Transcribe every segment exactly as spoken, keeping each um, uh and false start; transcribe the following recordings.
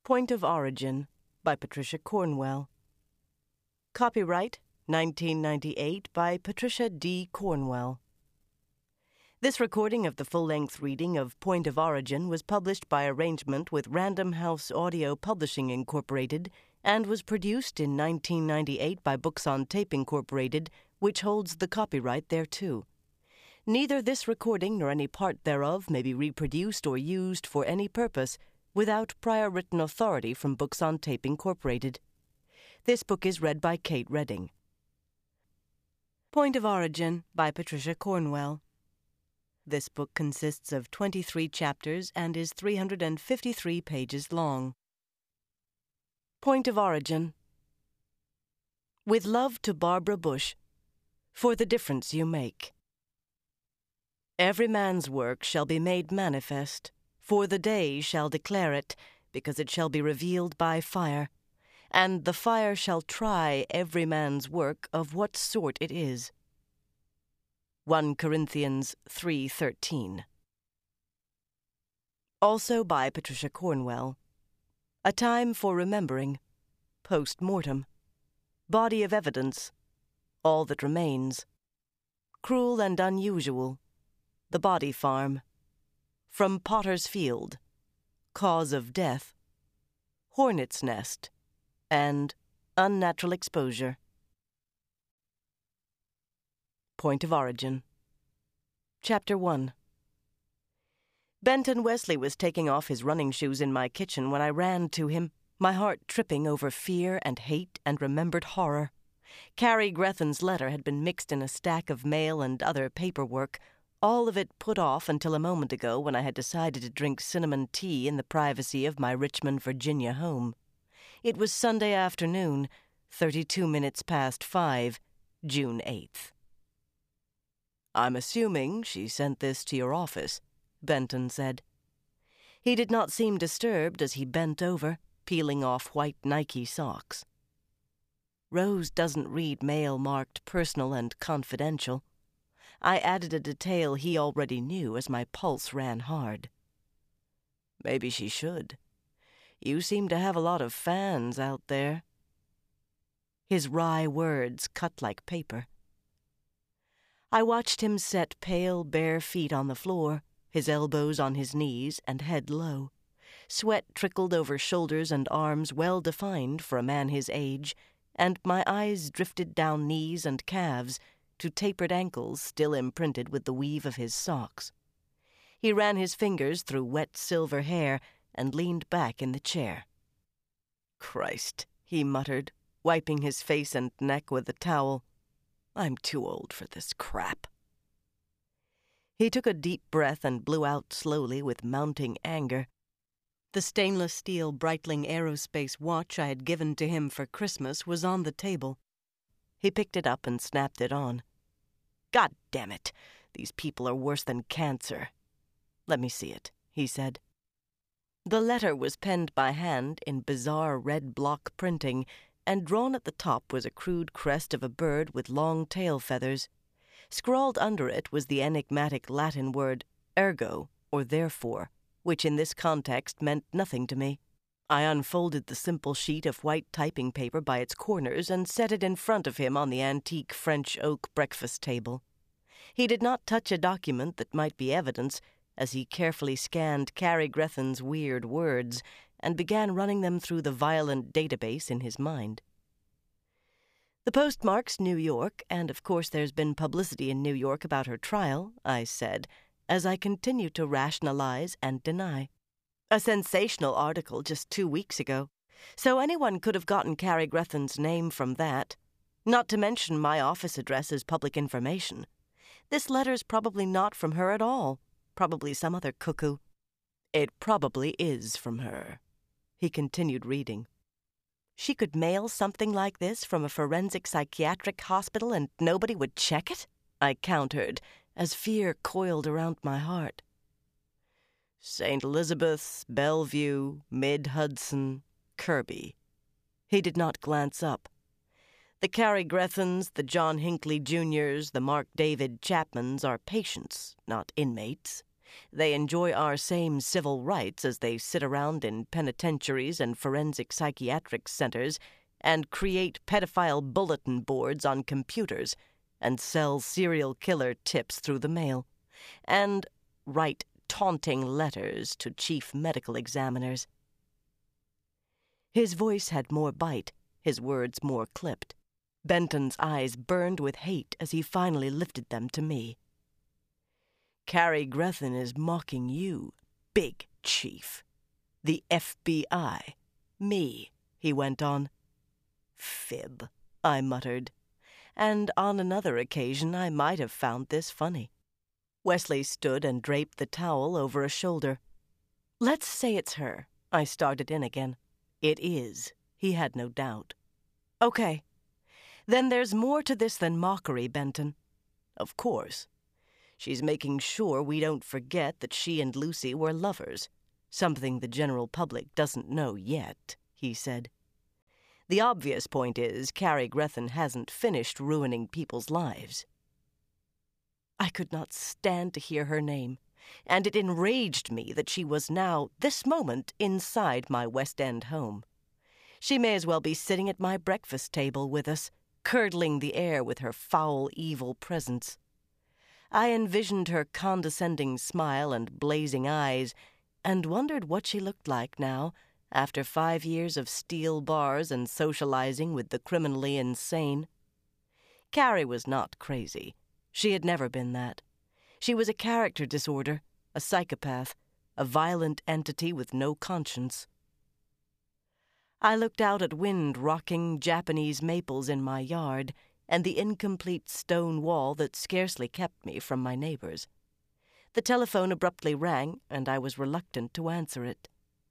Point of Origin by Patricia Cornwell. Copyright nineteen ninety-eight by Patricia D. Cornwell. This recording of the full-length reading of Point of Origin was published by arrangement with Random House Audio Publishing Incorporated and was produced in nineteen ninety-eight by Books on Tape Incorporated, which holds the copyright thereto. Neither this recording nor any part thereof may be reproduced or used for any purpose without prior written authority from Books on Tape Incorporated. This book is read by Kate Redding. Point of Origin by Patricia Cornwell. This book consists of twenty-three chapters and is three hundred fifty-three pages long. Point of Origin. With love to Barbara Bush, for the difference you make. Every man's work shall be made manifest, for the day shall declare it, because it shall be revealed by fire, and the fire shall try every man's work of what sort it is. First Corinthians three thirteen. Also by Patricia Cornwell. A Time for Remembering, Post-Mortem, Body of Evidence, All That Remains, Cruel and Unusual, The Body Farm, From Potter's Field, Cause of Death, Hornet's Nest, and Unnatural Exposure. Point of Origin. Chapter one. Benton Wesley was taking off his running shoes in my kitchen when I ran to him, my heart tripping over fear and hate and remembered horror. Carrie Grethen's letter had been mixed in a stack of mail and other paperwork, all of it put off until a moment ago when I had decided to drink cinnamon tea in the privacy of my Richmond, Virginia home. It was Sunday afternoon, thirty-two minutes past five, June eighth. "I'm assuming she sent this to your office," Benton said. He did not seem disturbed as he bent over, peeling off white Nike socks. Rose doesn't read mail marked personal and confidential. I added a detail he already knew as my pulse ran hard. "Maybe she should. You seem to have a lot of fans out there." His wry words cut like paper. I watched him set pale, bare feet on the floor, his elbows on his knees and head low. Sweat trickled over shoulders and arms well defined for a man his age, and my eyes drifted down knees and calves to tapered ankles still imprinted with the weave of his socks. He ran his fingers through wet silver hair and leaned back in the chair. "Christ," he muttered, wiping his face and neck with a towel. "I'm too old for this crap." He took a deep breath and blew out slowly with mounting anger. The stainless steel Breitling Aerospace watch I had given to him for Christmas was on the table. He picked it up and snapped it on. "God damn it! These people are worse than cancer." "Let me see it," he said. The letter was penned by hand in bizarre red block printing, and drawn at the top was a crude crest of a bird with long tail feathers. Scrawled under it was the enigmatic Latin word ergo, or therefore, which in this context meant nothing to me. I unfolded the simple sheet of white typing paper by its corners and set it in front of him on the antique French oak breakfast table. He did not touch a document that might be evidence as he carefully scanned Carrie Grethen's weird words and began running them through the violent database in his mind. "The postmark's New York, and of course there's been publicity in New York about her trial," I said, as I continued to rationalize and deny. "A sensational article just two weeks ago, so anyone could have gotten Carrie Grethen's name from that, not to mention my office address is public information. This letter's probably not from her at all, probably some other cuckoo." "It probably is from her," he continued reading. "She could mail something like this from a forensic psychiatric hospital and nobody would check it?" I countered, as fear coiled around my heart. "Saint Elizabeth's, Bellevue, Mid-Hudson, Kirby." He did not glance up. "The Carrie Grethens, the John Hinckley Juniors, the Mark David Chapmans are patients, not inmates. They enjoy our same civil rights as they sit around in penitentiaries and forensic psychiatric centers and create pedophile bulletin boards on computers and sell serial killer tips through the mail and write taunting letters to chief medical examiners. His voice had more bite, his words more clipped. Benton's eyes burned with hate as he finally lifted them to me. Cary Grethen is mocking you, Big Chief. The F B I. Me, he went on. Fib, I muttered. And on another occasion I might have found this funny. Wesley stood and draped the towel over a shoulder. Let's say it's her, I started in again. It is, he had no doubt. Okay. Then there's more to this than mockery, Benton. Of course. She's making sure we don't forget that she and Lucy were lovers, something the general public doesn't know yet, he said. The obvious point is Cary Grethen hasn't finished ruining people's lives. I could not stand to hear her name, and it enraged me that she was now, this moment, inside my West End home. She may as well be sitting at my breakfast table with us, curdling the air with her foul, evil presence. I envisioned her condescending smile and blazing eyes, and wondered what she looked like now, after five years of steel bars and socializing with the criminally insane. Cary was not crazy. She had never been that. She was a character disorder, a psychopath, a violent entity with no conscience. I looked out at wind-rocking Japanese maples in my yard and the incomplete stone wall that scarcely kept me from my neighbors. The telephone abruptly rang, and I was reluctant to answer it.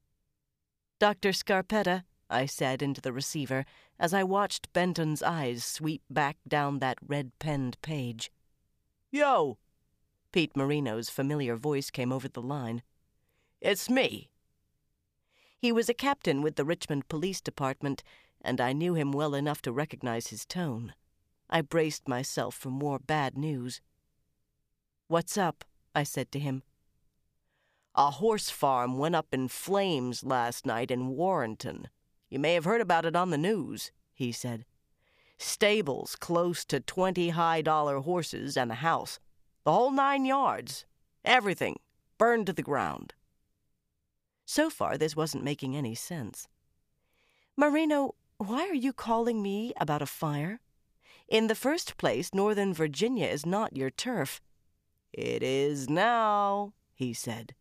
Doctor Scarpetta, I said into the receiver as I watched Benton's eyes sweep back down that red-penned page. Yo! Pete Marino's familiar voice came over the line. It's me. He was a captain with the Richmond Police Department, and I knew him well enough to recognize his tone. I braced myself for more bad news. What's up? I said to him. A horse farm went up in flames last night in Warrenton. You may have heard about it on the news, he said. Stables close to twenty high-dollar horses and a house. The whole nine yards. Everything burned to the ground. So far, this wasn't making any sense. Marino, why are you calling me about a fire? In the first place, Northern Virginia is not your turf. It is now, he said.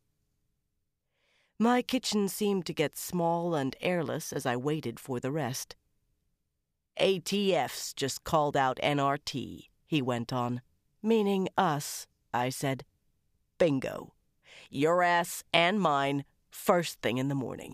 My kitchen seemed to get small and airless as I waited for the rest. A T F's just called out N R T, he went on. Meaning us, I said. Bingo. Your ass and mine, first thing in the morning.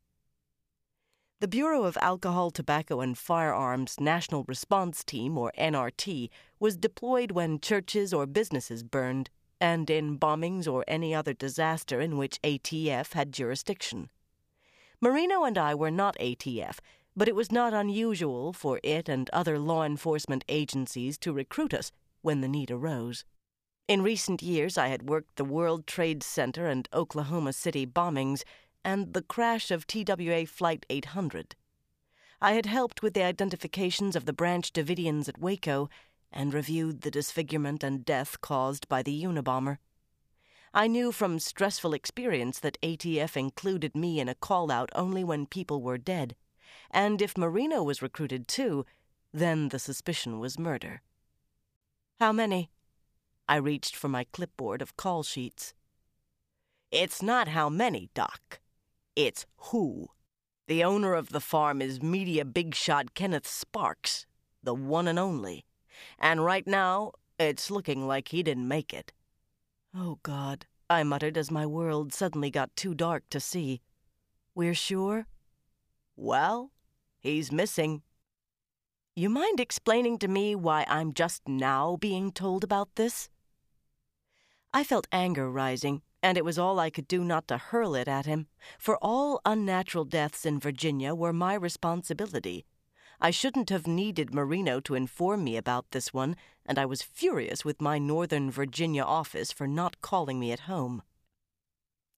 The Bureau of Alcohol, Tobacco, and Firearms National Response Team, or N R T, was deployed when churches or businesses burned, and in bombings or any other disaster in which A T F had jurisdiction. Marino and I were not A T F, but it was not unusual for it and other law enforcement agencies to recruit us when the need arose. In recent years, I had worked the World Trade Center and Oklahoma City bombings and the crash of T W A Flight eight hundred. I had helped with the identifications of the Branch Davidians at Waco and reviewed the disfigurement and death caused by the Unabomber. I knew from stressful experience that A T F included me in a call-out only when people were dead, and if Marino was recruited too, then the suspicion was murder. How many? I reached for my clipboard of call sheets. It's not how many, Doc. It's who. The owner of the farm is media big shot Kenneth Sparks, the one and only. And right now, it's looking like he didn't make it. Oh, God, I muttered as my world suddenly got too dark to see. We're sure? Well, he's missing. You mind explaining to me why I'm just now being told about this? I felt anger rising, and it was all I could do not to hurl it at him, for all unnatural deaths in Virginia were my responsibility. I shouldn't have needed Marino to inform me about this one, and I was furious with my Northern Virginia office for not calling me at home.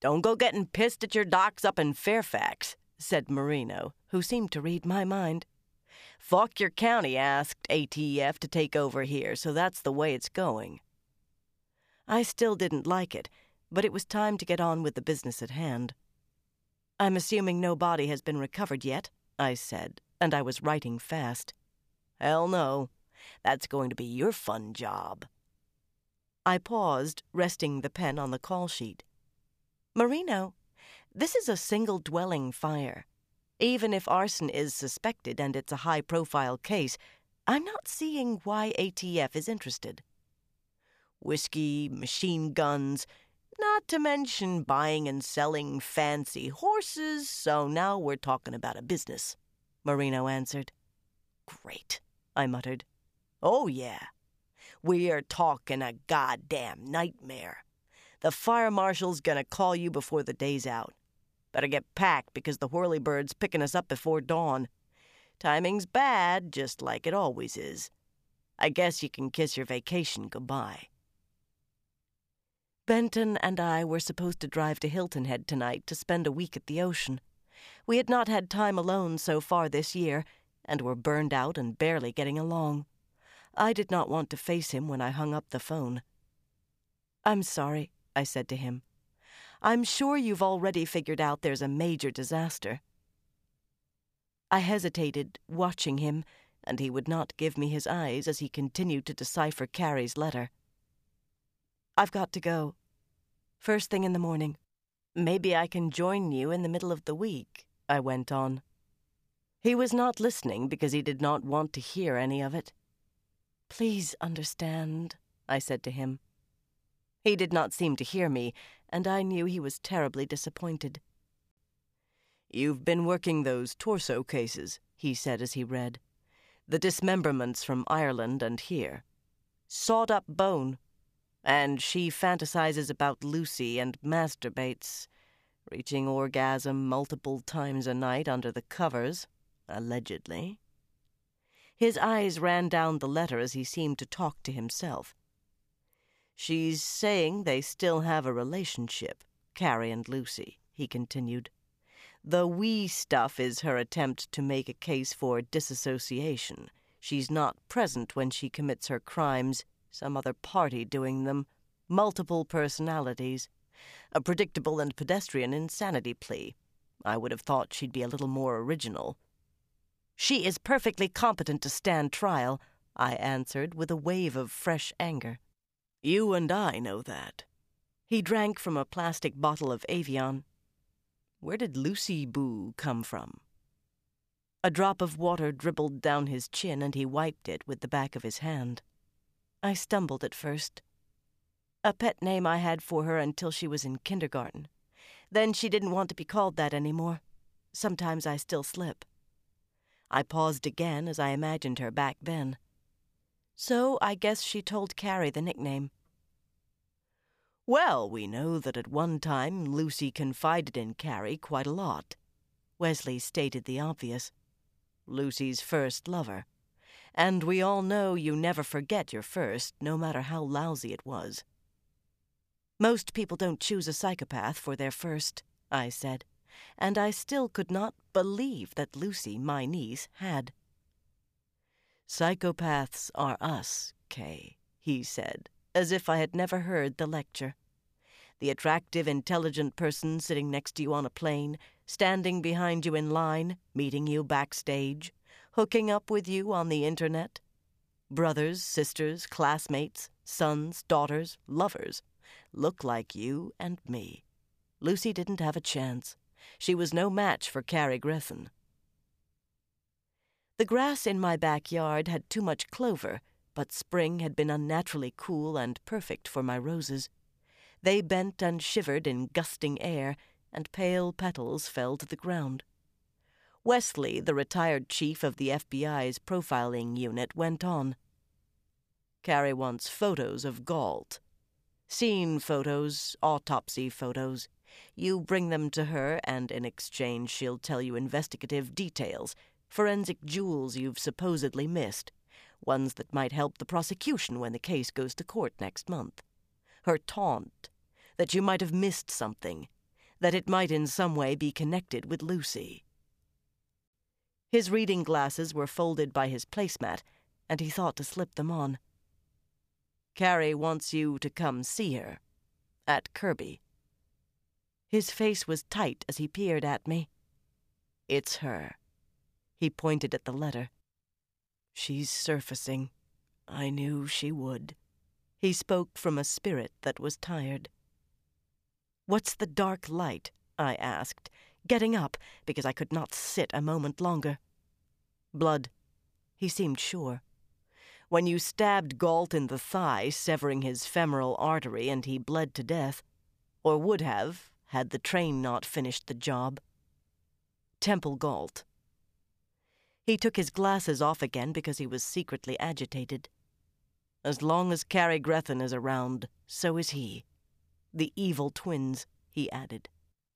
"Don't go getting pissed at your docs up in Fairfax," said Marino, who seemed to read my mind. "Fauquier County asked A T F to take over here, so that's the way it's going." I still didn't like it, but it was time to get on with the business at hand. "I'm assuming no body has been recovered yet," I said, and I was writing fast. "Hell no. That's going to be your fun job." I paused, resting the pen on the call sheet. "Marino, this is a single-dwelling fire. Even if arson is suspected and it's a high-profile case, I'm not seeing why A T F is interested. Whiskey, machine guns, not to mention buying and selling fancy horses, so now we're talking about a business," Marino answered. "Great," I muttered. "Oh, yeah. We are talking a goddamn nightmare. The fire marshal's gonna call you before the day's out. Better get packed because the whirlybird's picking us up before dawn. Timing's bad, just like it always is. I guess you can kiss your vacation goodbye." Benton and I were supposed to drive to Hilton Head tonight to spend a week at the ocean. We had not had time alone so far this year, and were burned out and barely getting along. I did not want to face him when I hung up the phone. "I'm sorry," I said to him. "I'm sure you've already figured out there's a major disaster." I hesitated, watching him, and he would not give me his eyes as he continued to decipher Carrie's letter. "I've got to go. First thing in the morning. Maybe I can join you in the middle of the week," I went on. He was not listening because he did not want to hear any of it. "Please understand," I said to him. He did not seem to hear me, and I knew he was terribly disappointed. "You've been working those torso cases," he said as he read. "The dismemberments from Ireland and here. Sawed-up bone. And she fantasizes about Lucy and masturbates, reaching orgasm multiple times a night under the covers, allegedly." His eyes ran down the letter as he seemed to talk to himself. "She's saying they still have a relationship, Carrie and Lucy," he continued. "The we stuff is her attempt to make a case for disassociation. She's not present when she commits her crimes, some other party doing them, multiple personalities. A predictable and pedestrian insanity plea. I would have thought she'd be a little more original." "She is perfectly competent to stand trial," I answered with a wave of fresh anger. "You and I know that." He drank from a plastic bottle of Avion. "Where did Lucy Boo come from?" A drop of water dribbled down his chin, and he wiped it with the back of his hand. I stumbled at first. "A pet name I had for her until she was in kindergarten. Then she didn't want to be called that anymore. Sometimes I still slip." I paused again as I imagined her back then. "So I guess she told Carrie the nickname." "Well, we know that at one time Lucy confided in Carrie quite a lot." Wesley stated the obvious. "Lucy's first lover. And we all know you never forget your first, no matter how lousy it was." "Most people don't choose a psychopath for their first," I said, and I still could not believe that Lucy, my niece, had. "Psychopaths are us, Kay," he said, as if I had never heard the lecture. "The attractive, intelligent person sitting next to you on a plane, standing behind you in line, meeting you backstage, hooking up with you on the internet. Brothers, sisters, classmates, sons, daughters, lovers, look like you and me. Lucy didn't have a chance. She was no match for Carrie Griffin." The grass in my backyard had too much clover, but spring had been unnaturally cool and perfect for my roses. They bent and shivered in gusting air, and pale petals fell to the ground. Wesley, the retired chief of the F B I's profiling unit, went on. "Carrie wants photos of Galt. Scene photos, autopsy photos. You bring them to her, and in exchange she'll tell you investigative details, forensic jewels you've supposedly missed, ones that might help the prosecution when the case goes to court next month. Her taunt, that you might have missed something. that it might in some way be connected with Lucy. His reading glasses were folded by his placemat, and he thought to slip them on. Carrie wants you to come see her. At Kirby. His face was tight as he peered at me. It's her. He pointed at the letter. She's surfacing. I knew she would. He spoke from a spirit that was tired. What's the dark light? I asked, getting up because I could not sit a moment longer. Blood. He seemed sure. When you stabbed Galt in the thigh, severing his femoral artery, and he bled to death, or would have, had the train not finished the job. Temple Galt. He took his glasses off again because he was secretly agitated. As long as Carrie Grethen is around, so is he. The evil twins, he added.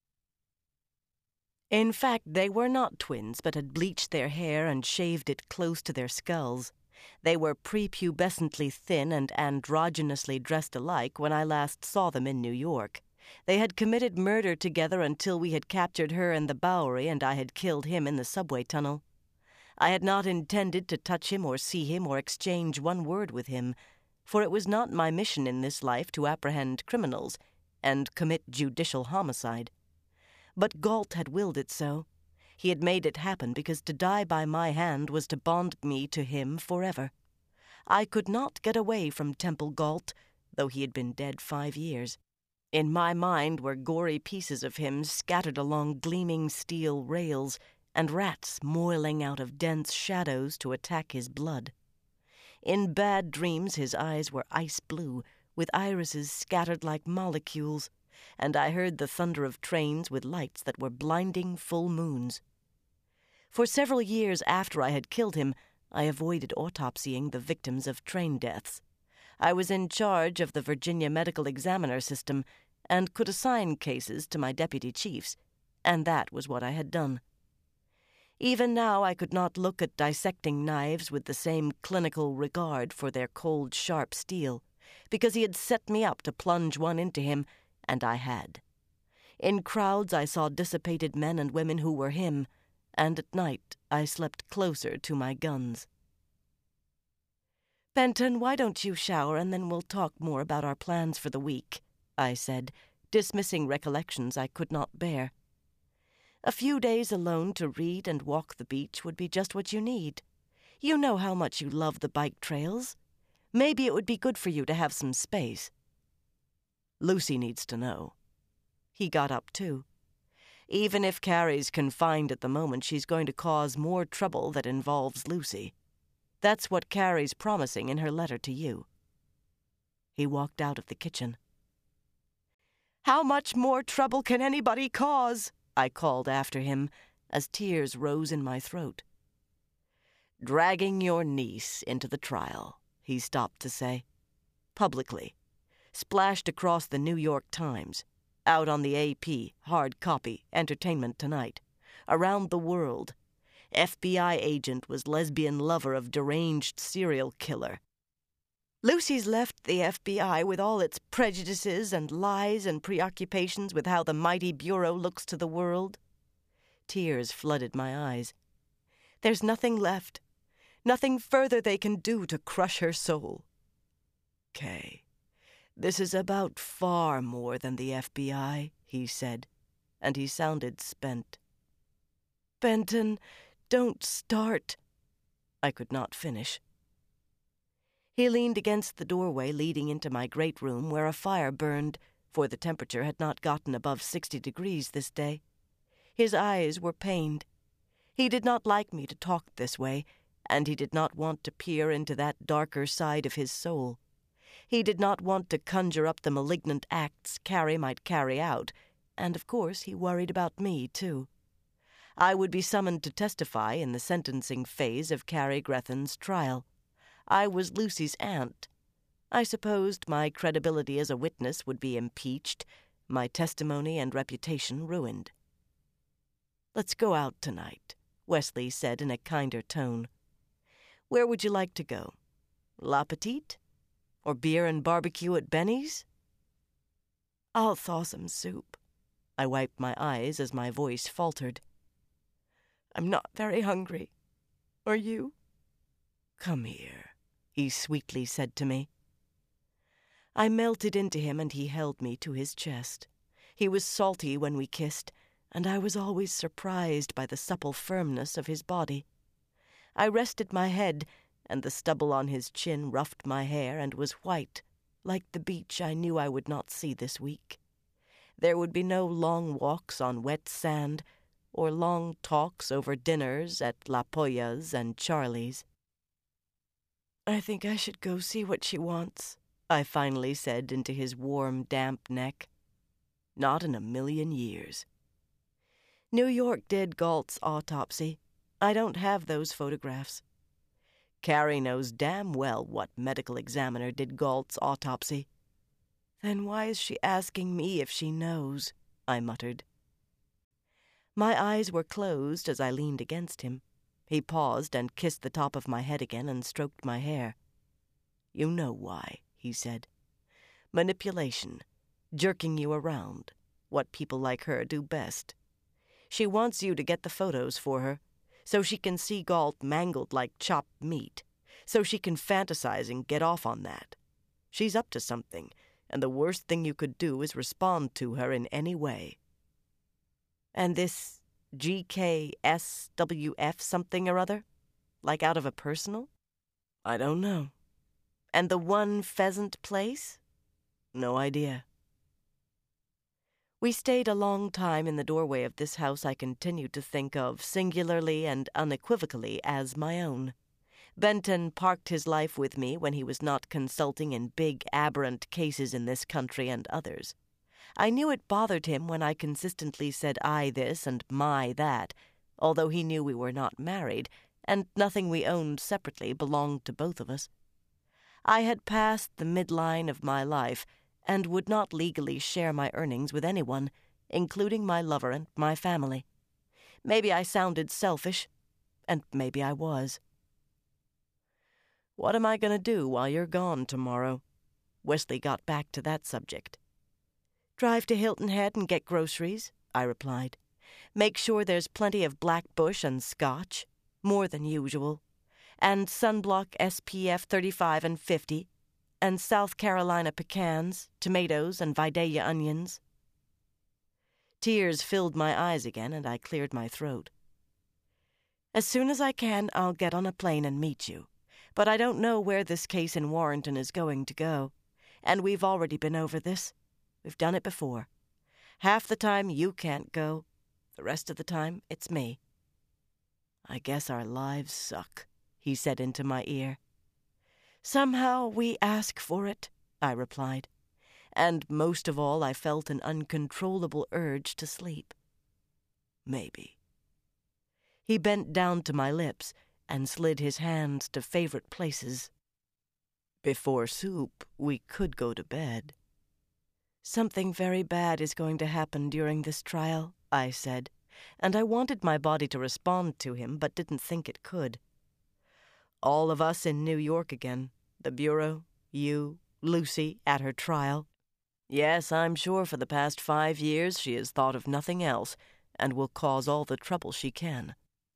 In fact, they were not twins, but had bleached their hair and shaved it close to their skulls. They were prepubescently thin and androgynously dressed alike when I last saw them in New York. They had committed murder together until we had captured her in the Bowery and I had killed him in the subway tunnel. I had not intended to touch him or see him or exchange one word with him, for it was not my mission in this life to apprehend criminals and commit judicial homicide. But Galt had willed it so. He had made it happen because to die by my hand was to bond me to him forever. I could not get away from Temple Galt, though he had been dead five years. In my mind were gory pieces of him scattered along gleaming steel rails, and rats moiling out of dense shadows to attack his blood. In bad dreams his eyes were ice blue, with irises scattered like molecules, and I heard the thunder of trains with lights that were blinding full moons. For several years after I had killed him, I avoided autopsying the victims of train deaths. I was in charge of the Virginia Medical Examiner system and could assign cases to my deputy chiefs, and that was what I had done. Even now I could not look at dissecting knives with the same clinical regard for their cold, sharp steel, because he had set me up to plunge one into him, and I had. In crowds I saw dissipated men and women who were him, and at night I slept closer to my guns. "Benton, why don't you shower and then we'll talk more about our plans for the week," I said, dismissing recollections I could not bear. "A few days alone to read and walk the beach would be just what you need. You know how much you love the bike trails. Maybe it would be good for you to have some space." Lucy needs to know. He got up, too. Even if Carrie's confined at the moment, she's going to cause more trouble that involves Lucy. That's what Carrie's promising in her letter to you. He walked out of the kitchen. "How much more trouble can anybody cause?" I called after him, as tears rose in my throat. "Dragging your niece into the trial," he stopped to say. "Publicly. Splashed across the New York Times. Out on the A P, hard copy, Entertainment Tonight. Around the world. F B I agent was lesbian lover of deranged serial killer. Lucy's left the F B I with all its prejudices and lies and preoccupations with how the mighty bureau looks to the world." Tears flooded my eyes. "There's nothing left. Nothing further they can do to crush her soul." "Kay, this is about far more than the F B I," he said, and he sounded spent. "Benton, don't start." I could not finish. He leaned against the doorway leading into my great room where a fire burned, for the temperature had not gotten above sixty degrees this day. His eyes were pained. He did not like me to talk this way, and he did not want to peer into that darker side of his soul. He did not want to conjure up the malignant acts Carrie might carry out, and of course he worried about me, too. I would be summoned to testify in the sentencing phase of Carrie Grethen's trial. I was Lucy's aunt. I supposed my credibility as a witness would be impeached, my testimony and reputation ruined. "Let's go out tonight," Wesley said in a kinder tone. "Where would you like to go? La Petite? Or beer and barbecue at Benny's?" "I'll thaw some soup." I wiped my eyes as my voice faltered. "I'm not very hungry. Are you?" "Come here," he sweetly said to me. I melted into him, and he held me to his chest. He was salty when we kissed, and I was always surprised by the supple firmness of his body. I rested my head, and the stubble on his chin roughed my hair and was white, like the beach I knew I would not see this week. There would be no long walks on wet sand, or long talks over dinners at La Polla's and Charlie's. "I think I should go see what she wants," I finally said into his warm, damp neck. "Not in a million years." New York did Galt's autopsy. I don't have those photographs. Carrie knows damn well what medical examiner did Galt's autopsy. "Then why is she asking me if she knows?" I muttered. My eyes were closed as I leaned against him. He paused and kissed the top of my head again and stroked my hair. "You know why," he said. "Manipulation, jerking you around, what people like her do best. She wants you to get the photos for her, so she can see Galt mangled like chopped meat, so she can fantasize and get off on that. She's up to something, and the worst thing you could do is respond to her in any way." "And this G K S W F something or other? Like out of a personal?" "I don't know." "And the One Pheasant Place?" "No idea." We stayed a long time in the doorway of this house I continued to think of singularly and unequivocally as my own. Benton parked his life with me when he was not consulting in big, aberrant cases in this country and others. I knew it bothered him when I consistently said I this and my that, although he knew we were not married, and nothing we owned separately belonged to both of us. I had passed the midline of my life, and would not legally share my earnings with anyone, including my lover and my family. Maybe I sounded selfish, and maybe I was. "What am I going to do while you're gone tomorrow?" Wesley got back to that subject. "Drive to Hilton Head and get groceries," I replied. "Make sure there's plenty of Black Bush and Scotch, more than usual, and sunblock S P F thirty-five and fifty, and South Carolina pecans, tomatoes, and Vidalia onions." Tears filled my eyes again, and I cleared my throat. "As soon as I can, I'll get on a plane and meet you. But I don't know where this case in Warrenton is going to go, and we've already been over this. We've done it before. Half the time you can't go. The rest of the time it's me." "I guess our lives suck," he said into my ear. "Somehow we ask for it," I replied. And most of all I felt an uncontrollable urge to sleep. "Maybe." He bent down to my lips and slid his hands to favorite places. "Before soup, we could go to bed." "Something very bad is going to happen during this trial," I said, and I wanted my body to respond to him, but didn't think it could. All of us in New York again, the Bureau, you, Lucy, at her trial. Yes, I'm sure for the past five years she has thought of nothing else, and will cause all the trouble she can.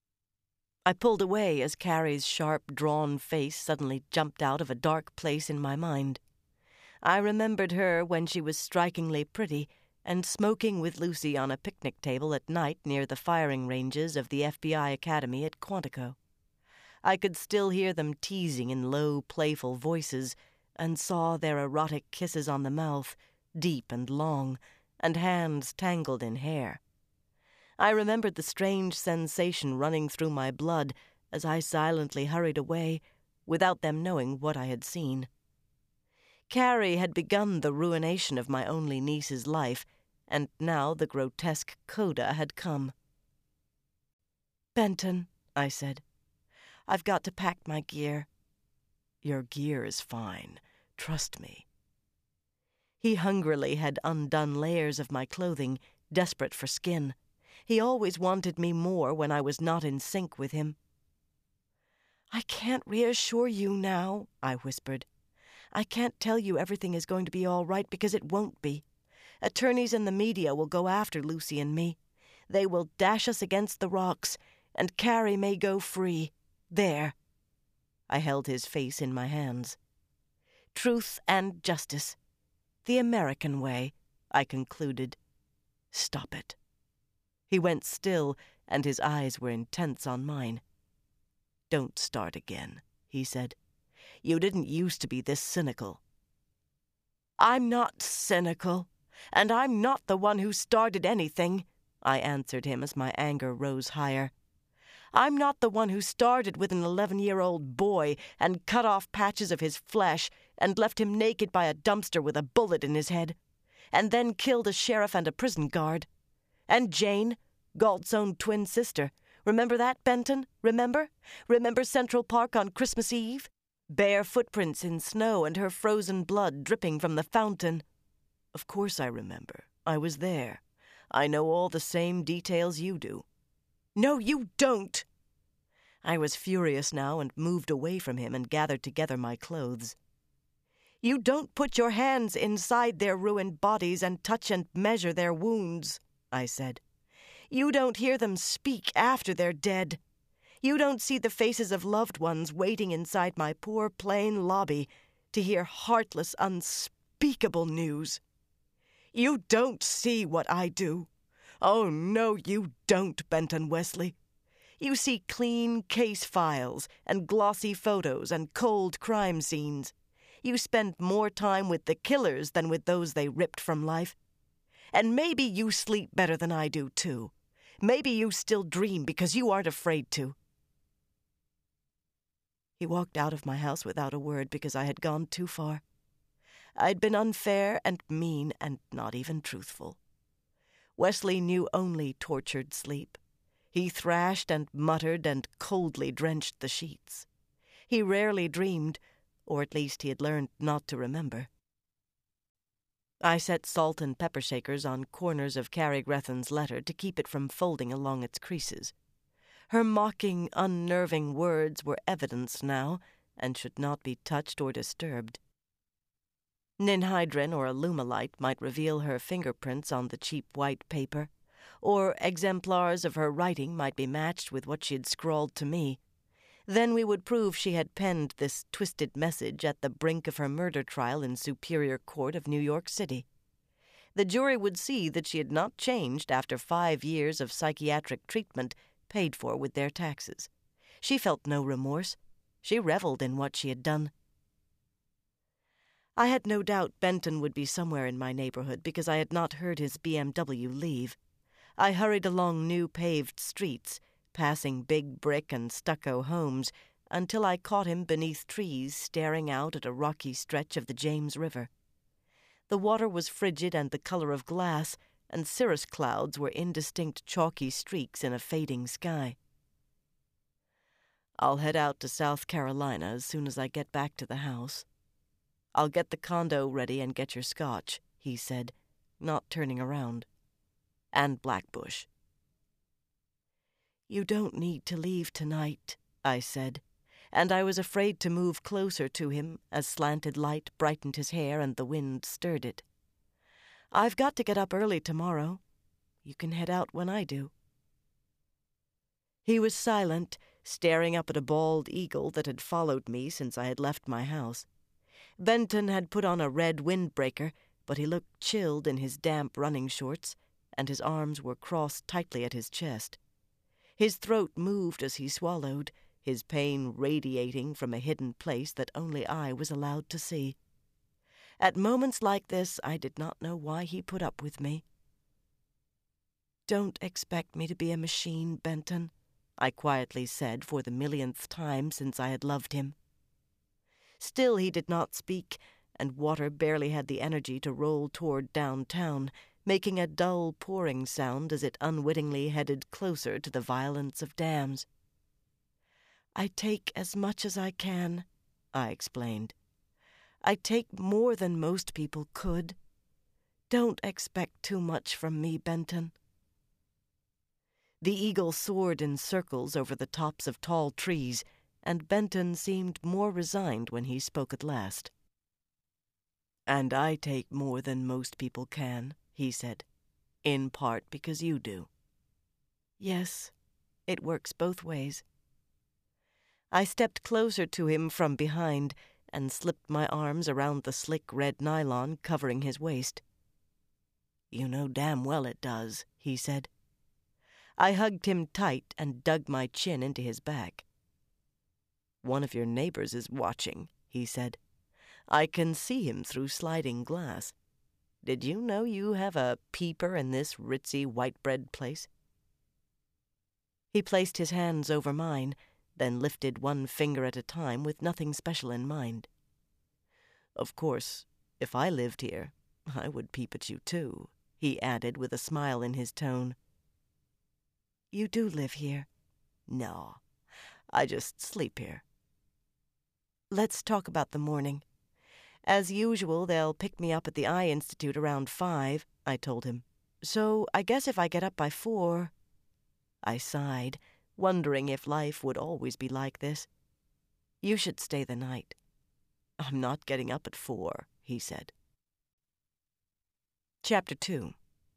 I pulled away as Carrie's sharp, drawn face suddenly jumped out of a dark place in my mind. I remembered her when she was strikingly pretty and smoking with Lucy on a picnic table at night near the firing ranges of the F B I Academy at Quantico. I could still hear them teasing in low, playful voices, and saw their erotic kisses on the mouth, deep and long, and hands tangled in hair. I remembered the strange sensation running through my blood as I silently hurried away, without them knowing what I had seen. Carrie had begun the ruination of my only niece's life, and now the grotesque coda had come. "Benton," I said, "I've got to pack my gear." "Your gear is fine. Trust me." He hungrily had undone layers of my clothing, desperate for skin. He always wanted me more when I was not in sync with him. "I can't reassure you now," I whispered. "I can't tell you everything is going to be all right because it won't be. Attorneys and the media will go after Lucy and me. They will dash us against the rocks, and Carrie may go free. There." I held his face in my hands. "Truth and justice. The American way," I concluded. "Stop it." He went still, and his eyes were intense on mine. "Don't start again," he said. "You didn't used to be this cynical." "I'm not cynical, and I'm not the one who started anything," I answered him as my anger rose higher. "I'm not the one who started with an eleven-year-old boy and cut off patches of his flesh and left him naked by a dumpster with a bullet in his head, and then killed a sheriff and a prison guard. And Jane, Galt's own twin sister. Remember that, Benton? Remember? Remember Central Park on Christmas Eve? Bare footprints in snow and her frozen blood dripping from the fountain." "Of course I remember. I was there. I know all the same details you do." "No, you don't!" I was furious now and moved away from him and gathered together my clothes. "You don't put your hands inside their ruined bodies and touch and measure their wounds," I said. "You don't hear them speak after they're dead. You don't see the faces of loved ones waiting inside my poor plain lobby to hear heartless, unspeakable news. You don't see what I do. Oh, no, you don't, Benton Wesley. You see clean case files and glossy photos and cold crime scenes. You spend more time with the killers than with those they ripped from life. And maybe you sleep better than I do, too. Maybe you still dream because you aren't afraid to." He walked out of my house without a word because I had gone too far. I'd been unfair and mean and not even truthful. Wesley knew only tortured sleep. He thrashed and muttered and coldly drenched the sheets. He rarely dreamed, or at least he had learned not to remember. I set salt and pepper shakers on corners of Carrie Grethen's letter to keep it from folding along its creases. Her mocking, unnerving words were evidence now, and should not be touched or disturbed. Ninhydrin or Alumilite might reveal her fingerprints on the cheap white paper, or exemplars of her writing might be matched with what she had scrawled to me. Then we would prove she had penned this twisted message at the brink of her murder trial in Superior Court of New York City. The jury would see that she had not changed after five years of psychiatric treatment paid for with their taxes. She felt no remorse. She reveled in what she had done. I had no doubt Benton would be somewhere in my neighborhood because I had not heard his B M W leave. I hurried along new paved streets, passing big brick and stucco homes, until I caught him beneath trees staring out at a rocky stretch of the James River. The water was frigid and the color of glass, and cirrus clouds were indistinct chalky streaks in a fading sky. "I'll head out to South Carolina as soon as I get back to the house. I'll get the condo ready and get your scotch," he said, not turning around. "And Blackbush." "You don't need to leave tonight," I said, and I was afraid to move closer to him as slanted light brightened his hair and the wind stirred it. "I've got to get up early tomorrow. You can head out when I do." He was silent, staring up at a bald eagle that had followed me since I had left my house. Benton had put on a red windbreaker, but he looked chilled in his damp running shorts, and his arms were crossed tightly at his chest. His throat moved as he swallowed, his pain radiating from a hidden place that only I was allowed to see. At moments like this, I did not know why he put up with me. "Don't expect me to be a machine, Benton," I quietly said for the millionth time since I had loved him. Still he did not speak, and water barely had the energy to roll toward downtown, making a dull pouring sound as it unwittingly headed closer to the violence of dams. "I take as much as I can," I explained. "I take more than most people could. Don't expect too much from me, Benton." The eagle soared in circles over the tops of tall trees, and Benton seemed more resigned when he spoke at last. "And I take more than most people can," he said. "In part because you do." "Yes, it works both ways." I stepped closer to him from behind and slipped my arms around the slick red nylon covering his waist. "You know damn well it does," he said. I hugged him tight and dug my chin into his back. "One of your neighbors is watching," he said. "I can see him through sliding glass. Did you know you have a peeper in this ritzy white bread place?" He placed his hands over mine, then lifted one finger at a time with nothing special in mind. "Of course, if I lived here, I would peep at you too," he added with a smile in his tone. "You do live here?" "No, I just sleep here." "Let's talk about the morning. As usual, they'll pick me up at the Eye Institute around five," I told him. "So I guess if I get up by four..." I sighed, wondering if life would always be like this. "You should stay the night." "I'm not getting up at four," he said. Chapter two.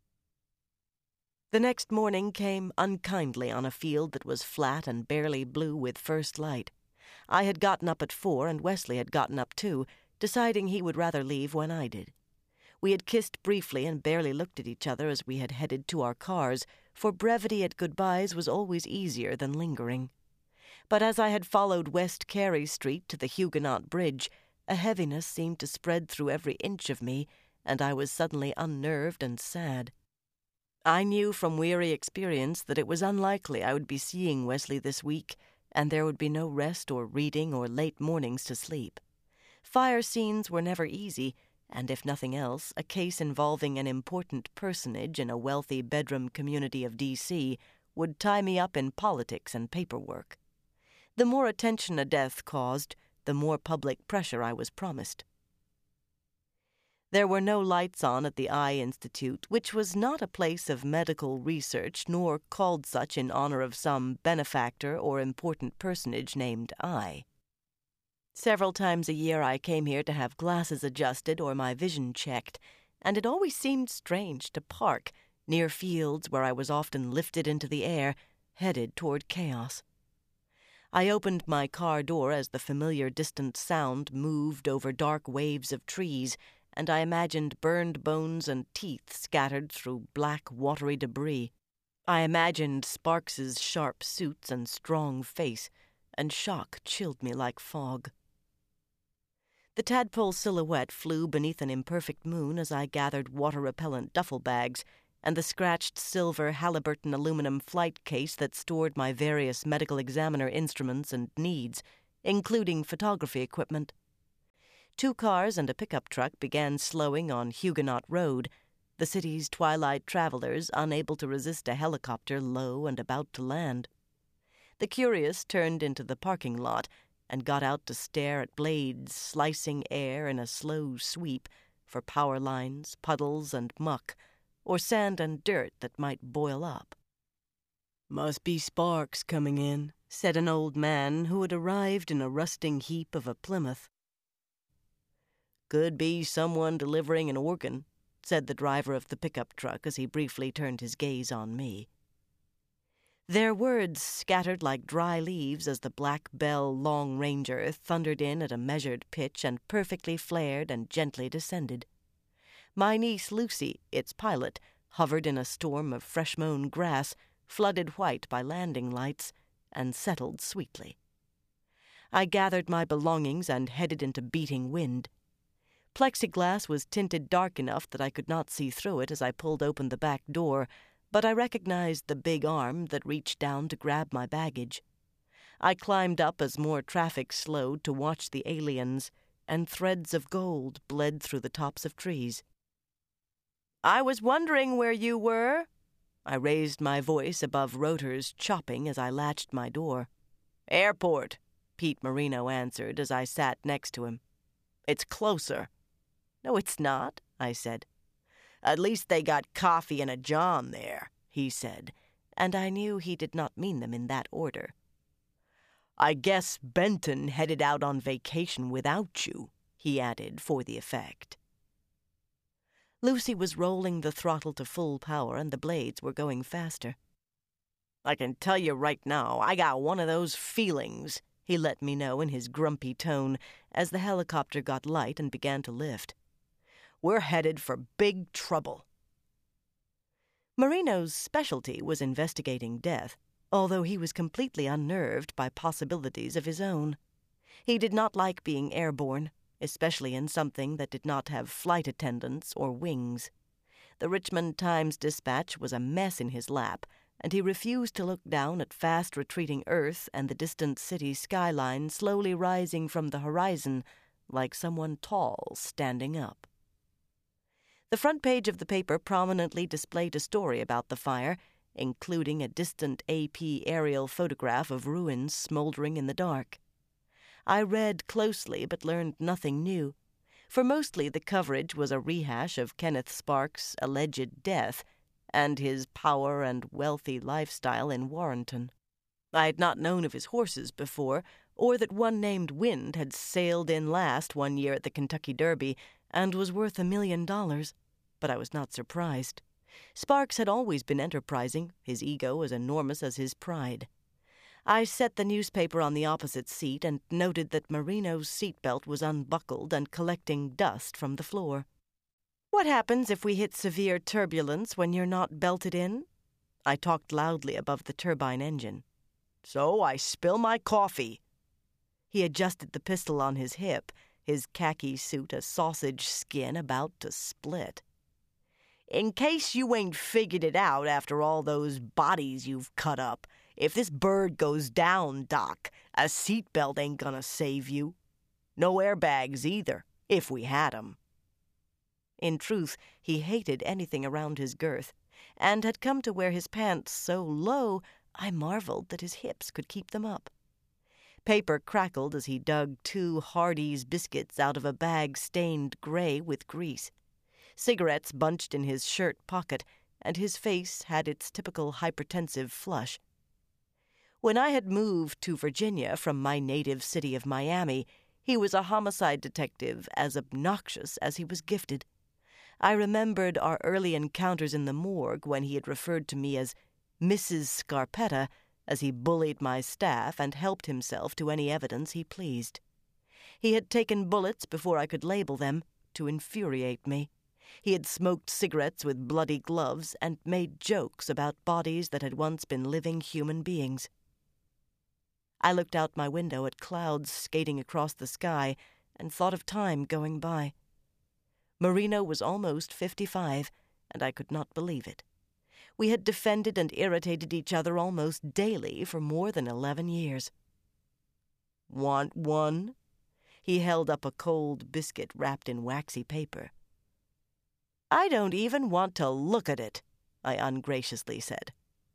The next morning came unkindly on a field that was flat and barely blue with first light. I had gotten up at four, and Wesley had gotten up too, deciding he would rather leave when I did. We had kissed briefly and barely looked at each other as we had headed to our cars, for brevity at goodbyes was always easier than lingering. But as I had followed West Carey Street to the Huguenot Bridge, a heaviness seemed to spread through every inch of me, and I was suddenly unnerved and sad. I knew from weary experience that it was unlikely I would be seeing Wesley this week, and there would be no rest or reading or late mornings to sleep. Fire scenes were never easy, and if nothing else, a case involving an important personage in a wealthy bedroom community of D C would tie me up in politics and paperwork. The more attention a death caused, the more public pressure I was promised. There were no lights on at the Eye Institute, which was not a place of medical research, nor called such in honor of some benefactor or important personage named Eye. Several times a year I came here to have glasses adjusted or my vision checked, and it always seemed strange to park near fields where I was often lifted into the air, headed toward chaos. I opened my car door as the familiar distant sound moved over dark waves of trees, and I imagined burned bones and teeth scattered through black, watery debris. I imagined Sparks's sharp suits and strong face, and shock chilled me like fog. The tadpole silhouette flew beneath an imperfect moon as I gathered water-repellent duffel bags and the scratched silver Halliburton aluminum flight case that stored my various medical examiner instruments and needs, including photography equipment. Two cars and a pickup truck began slowing on Huguenot Road, the city's twilight travelers unable to resist a helicopter low and about to land. The curious turned into the parking lot and got out to stare at blades slicing air in a slow sweep for power lines, puddles, and muck, or sand and dirt that might boil up. "Must be Sparks coming in," said an old man who had arrived in a rusting heap of a Plymouth. "Could be someone delivering an organ," said the driver of the pickup truck as he briefly turned his gaze on me. Their words scattered like dry leaves as the Black Bell Long Ranger thundered in at a measured pitch and perfectly flared and gently descended. My niece Lucy, its pilot, hovered in a storm of fresh-mown grass, flooded white by landing lights, and settled sweetly. I gathered my belongings and headed into beating wind. Plexiglass was tinted dark enough that I could not see through it as I pulled open the back door, but I recognized the big arm that reached down to grab my baggage. I climbed up as more traffic slowed to watch the aliens, and threads of gold bled through the tops of trees. "I was wondering where you were." I raised my voice above rotors chopping as I latched my door. "Airport," Pete Marino answered as I sat next to him. "It's closer." "No, it's not," I said. "At least they got coffee and a John there," he said, and I knew he did not mean them in that order. "I guess Benton headed out on vacation without you," he added for the effect. Lucy was rolling the throttle to full power, and the blades were going faster. "I can tell you right now, I got one of those feelings," he let me know in his grumpy tone as the helicopter got light and began to lift. "We're headed for big trouble." Marino's specialty was investigating death, although he was completely unnerved by possibilities of his own. He did not like being airborne, especially in something that did not have flight attendants or wings. The Richmond Times-Dispatch was a mess in his lap, and he refused to look down at fast-retreating Earth and the distant city skyline slowly rising from the horizon like someone tall standing up. The front page of the paper prominently displayed a story about the fire, including a distant A P aerial photograph of ruins smoldering in the dark. I read closely but learned nothing new, for mostly the coverage was a rehash of Kenneth Sparks' alleged death and his power and wealthy lifestyle in Warrenton. I had not known of his horses before, or that one named Wind had sailed in last one year at the Kentucky Derby and was worth a million dollars, but I was not surprised. Sparks had always been enterprising, his ego as enormous as his pride. I set the newspaper on the opposite seat and noted that Marino's seatbelt was unbuckled and collecting dust from the floor. "What happens if we hit severe turbulence when you're not belted in?" I talked loudly above the turbine engine. "So I spill my coffee." He adjusted the pistol on his hip, his khaki suit a sausage skin about to split. "In case you ain't figured it out after all those bodies you've cut up, if this bird goes down, Doc, a seatbelt ain't gonna save you. No airbags either, if we had 'em." In truth, he hated anything around his girth, and had come to wear his pants so low I marveled that his hips could keep them up. Paper crackled as he dug two Hardee's biscuits out of a bag stained gray with grease. Cigarettes bunched in his shirt pocket, and his face had its typical hypertensive flush. When I had moved to Virginia from my native city of Miami, he was a homicide detective as obnoxious as he was gifted. I remembered our early encounters in the morgue when he had referred to me as Missus Scarpetta as he bullied my staff and helped himself to any evidence he pleased. He had taken bullets before I could label them to infuriate me. He had smoked cigarettes with bloody gloves and made jokes about bodies that had once been living human beings. I looked out my window at clouds skating across the sky and thought of time going by. Marino was almost fifty-five, and I could not believe it. We had defended and irritated each other almost daily for more than eleven years. "Want one?" He held up a cold biscuit wrapped in waxy paper. "I don't even want to look at it," I ungraciously said.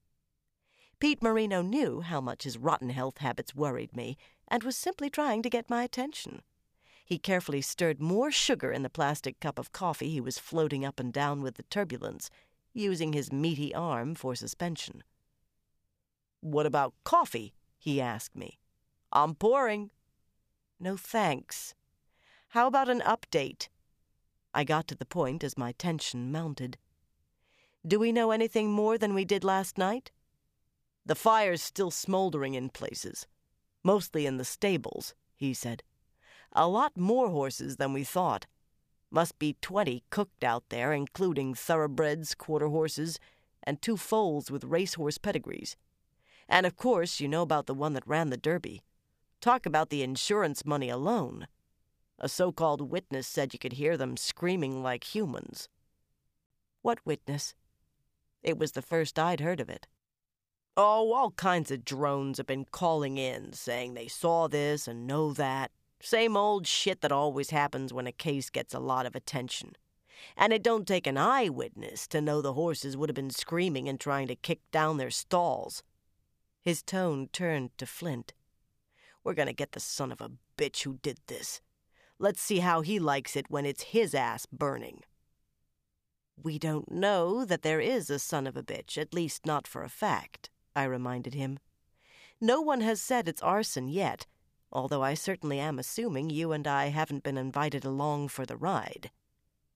Pete Marino knew how much his rotten health habits worried me and was simply trying to get my attention. He carefully stirred more sugar in the plastic cup of coffee he was floating up and down with the turbulence, using his meaty arm for suspension. "What about coffee?" he asked me. "I'm pouring." "No thanks. How about an update?" I got to the point as my tension mounted. "Do we know anything more than we did last night?" "The fire's still smoldering in places, mostly in the stables," he said. "A lot more horses than we thought. Must be twenty cooked out there, including thoroughbreds, quarter horses, and two foals with racehorse pedigrees. And of course you know about the one that ran the Derby. Talk about the insurance money alone. A so-called witness said you could hear them screaming like humans." "What witness?" It was the first I'd heard of it. "Oh, all kinds of drones have been calling in, saying they saw this and know that. Same old shit that always happens when a case gets a lot of attention. And it don't take an eyewitness to know the horses would have been screaming and trying to kick down their stalls." His tone turned to flint. "We're gonna get the son of a bitch who did this. Let's see how he likes it when it's his ass burning." "We don't know that there is a son of a bitch, at least not for a fact," I reminded him. "No one has said it's arson yet, although I certainly am assuming you and I haven't been invited along for the ride."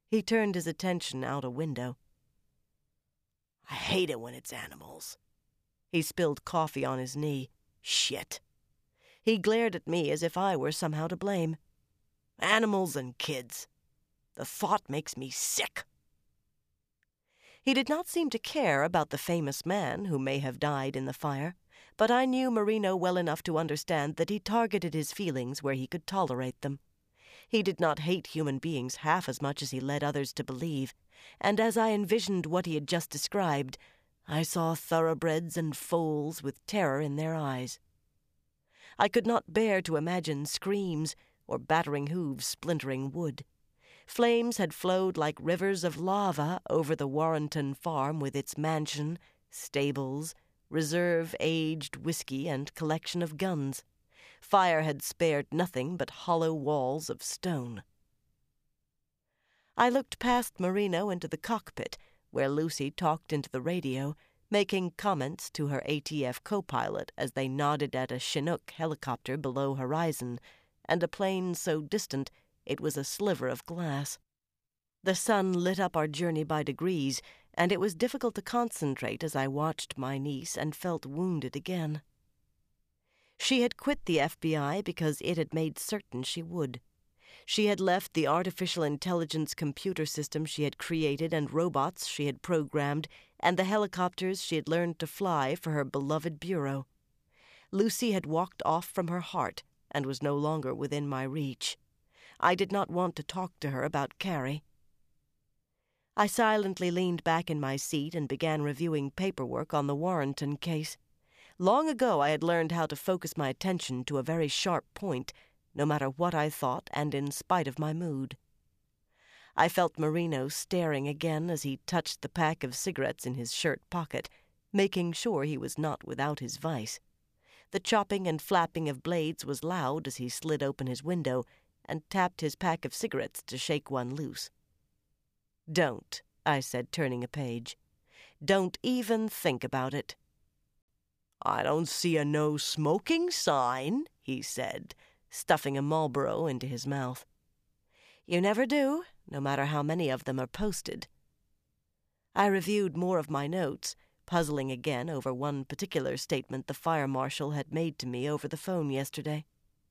He turned his attention out a window. I hate it when it's animals. He spilled coffee on his knee. Shit. He glared at me as if I were somehow to blame. Animals and kids. The thought makes me sick. He did not seem to care about the famous man who may have died in the fire, but I knew Marino well enough to understand that he targeted his feelings where he could tolerate them. He did not hate human beings half as much as he led others to believe, and as I envisioned what he had just described, I saw thoroughbreds and foals with terror in their eyes. I could not bear to imagine screams or battering hooves splintering wood. Flames had flowed like rivers of lava over the Warrenton farm with its mansion, stables, reserve-aged whiskey, and collection of guns. Fire had spared nothing but hollow walls of stone. I looked past Marino into the cockpit, where Lucy talked into the radio, making comments to her A T F co-pilot as they nodded at a Chinook helicopter below horizon, and a plane so distant it was a sliver of glass. The sun lit up our journey by degrees, and it was difficult to concentrate as I watched my niece and felt wounded again. She had quit the F B I because it had made certain she would. She had left the artificial intelligence computer system she had created and robots she had programmed and the helicopters she had learned to fly for her beloved bureau. Lucy had walked off from her heart and was no longer within my reach. I did not want to talk to her about Carrie. I silently leaned back in my seat and began reviewing paperwork on the Warrenton case. Long ago I had learned how to focus my attention to a very sharp point, no matter what I thought and in spite of my mood. I felt Marino staring again as he touched the pack of cigarettes in his shirt pocket, making sure he was not without his vice. The chopping and flapping of blades was loud as he slid open his window and tapped his pack of cigarettes to shake one loose. "Don't," I said, turning a page. "Don't even think about it." "I don't see a no smoking sign," he said, stuffing a Marlboro into his mouth. "You never do, no matter how many of them are posted." I reviewed more of my notes, puzzling again over one particular statement the fire marshal had made to me over the phone yesterday.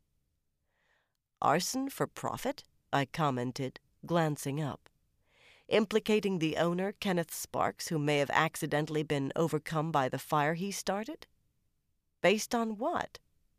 "Arson for profit?" I commented, glancing up. "Implicating the owner, Kenneth Sparks, who may have accidentally been overcome by the fire he started? Based on what?"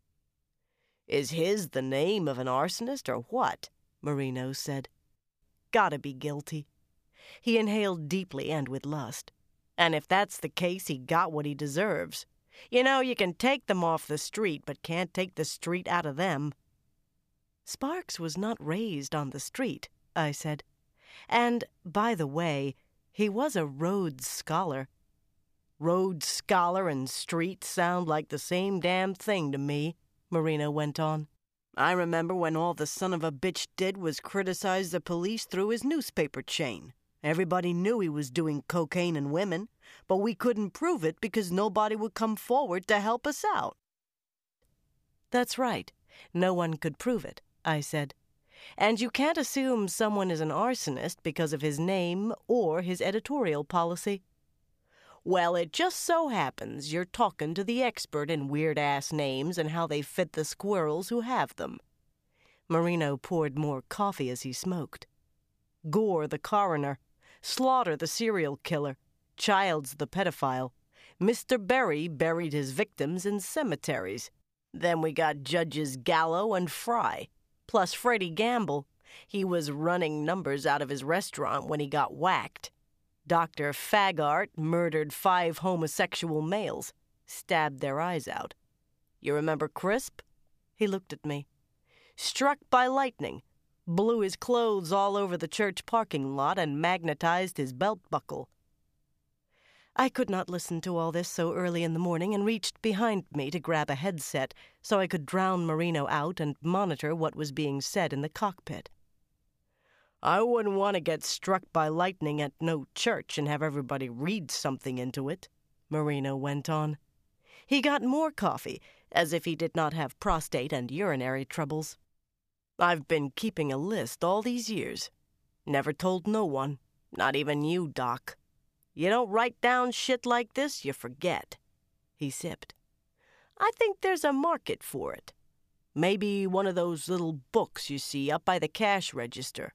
"Is his the name of an arsonist or what?" Marino said. "Gotta be guilty." He inhaled deeply and with lust. "And if that's the case, he got what he deserves. You know, you can take them off the street, but can't take the street out of them." "Sparks was not raised on the street," I said. "And, by the way, he was a Rhodes Scholar." "Rhodes Scholar and street sound like the same damn thing to me," Marino went on. "I remember when all the son of a bitch did was criticize the police through his newspaper chain. Everybody knew he was doing cocaine and women, but we couldn't prove it because nobody would come forward to help us out." "That's right. No one could prove it," I said. "And you can't assume someone is an arsonist because of his name or his editorial policy." "Well, it just so happens you're talking to the expert in weird-ass names and how they fit the squirrels who have them." Marino poured more coffee as he smoked. "Gore the coroner, Slaughter the serial killer, Childs the pedophile. Mister Berry buried his victims in cemeteries. Then we got Judges Gallo and Fry, plus Freddie Gamble. He was running numbers out of his restaurant when he got whacked. Doctor Fagart murdered five homosexual males, stabbed their eyes out. You remember Crisp?" He looked at me. "Struck by lightning, blew his clothes all over the church parking lot and magnetized his belt buckle." I could not listen to all this so early in the morning and reached behind me to grab a headset so I could drown Marino out and monitor what was being said in the cockpit. "I wouldn't want to get struck by lightning at no church and have everybody read something into it," Marino went on. He got more coffee, as if he did not have prostate and urinary troubles. "I've been keeping a list all these years. Never told no one, not even you, Doc. You don't write down shit like this, you forget. He sipped. I think there's a market for it. Maybe one of those little books you see up by the cash register.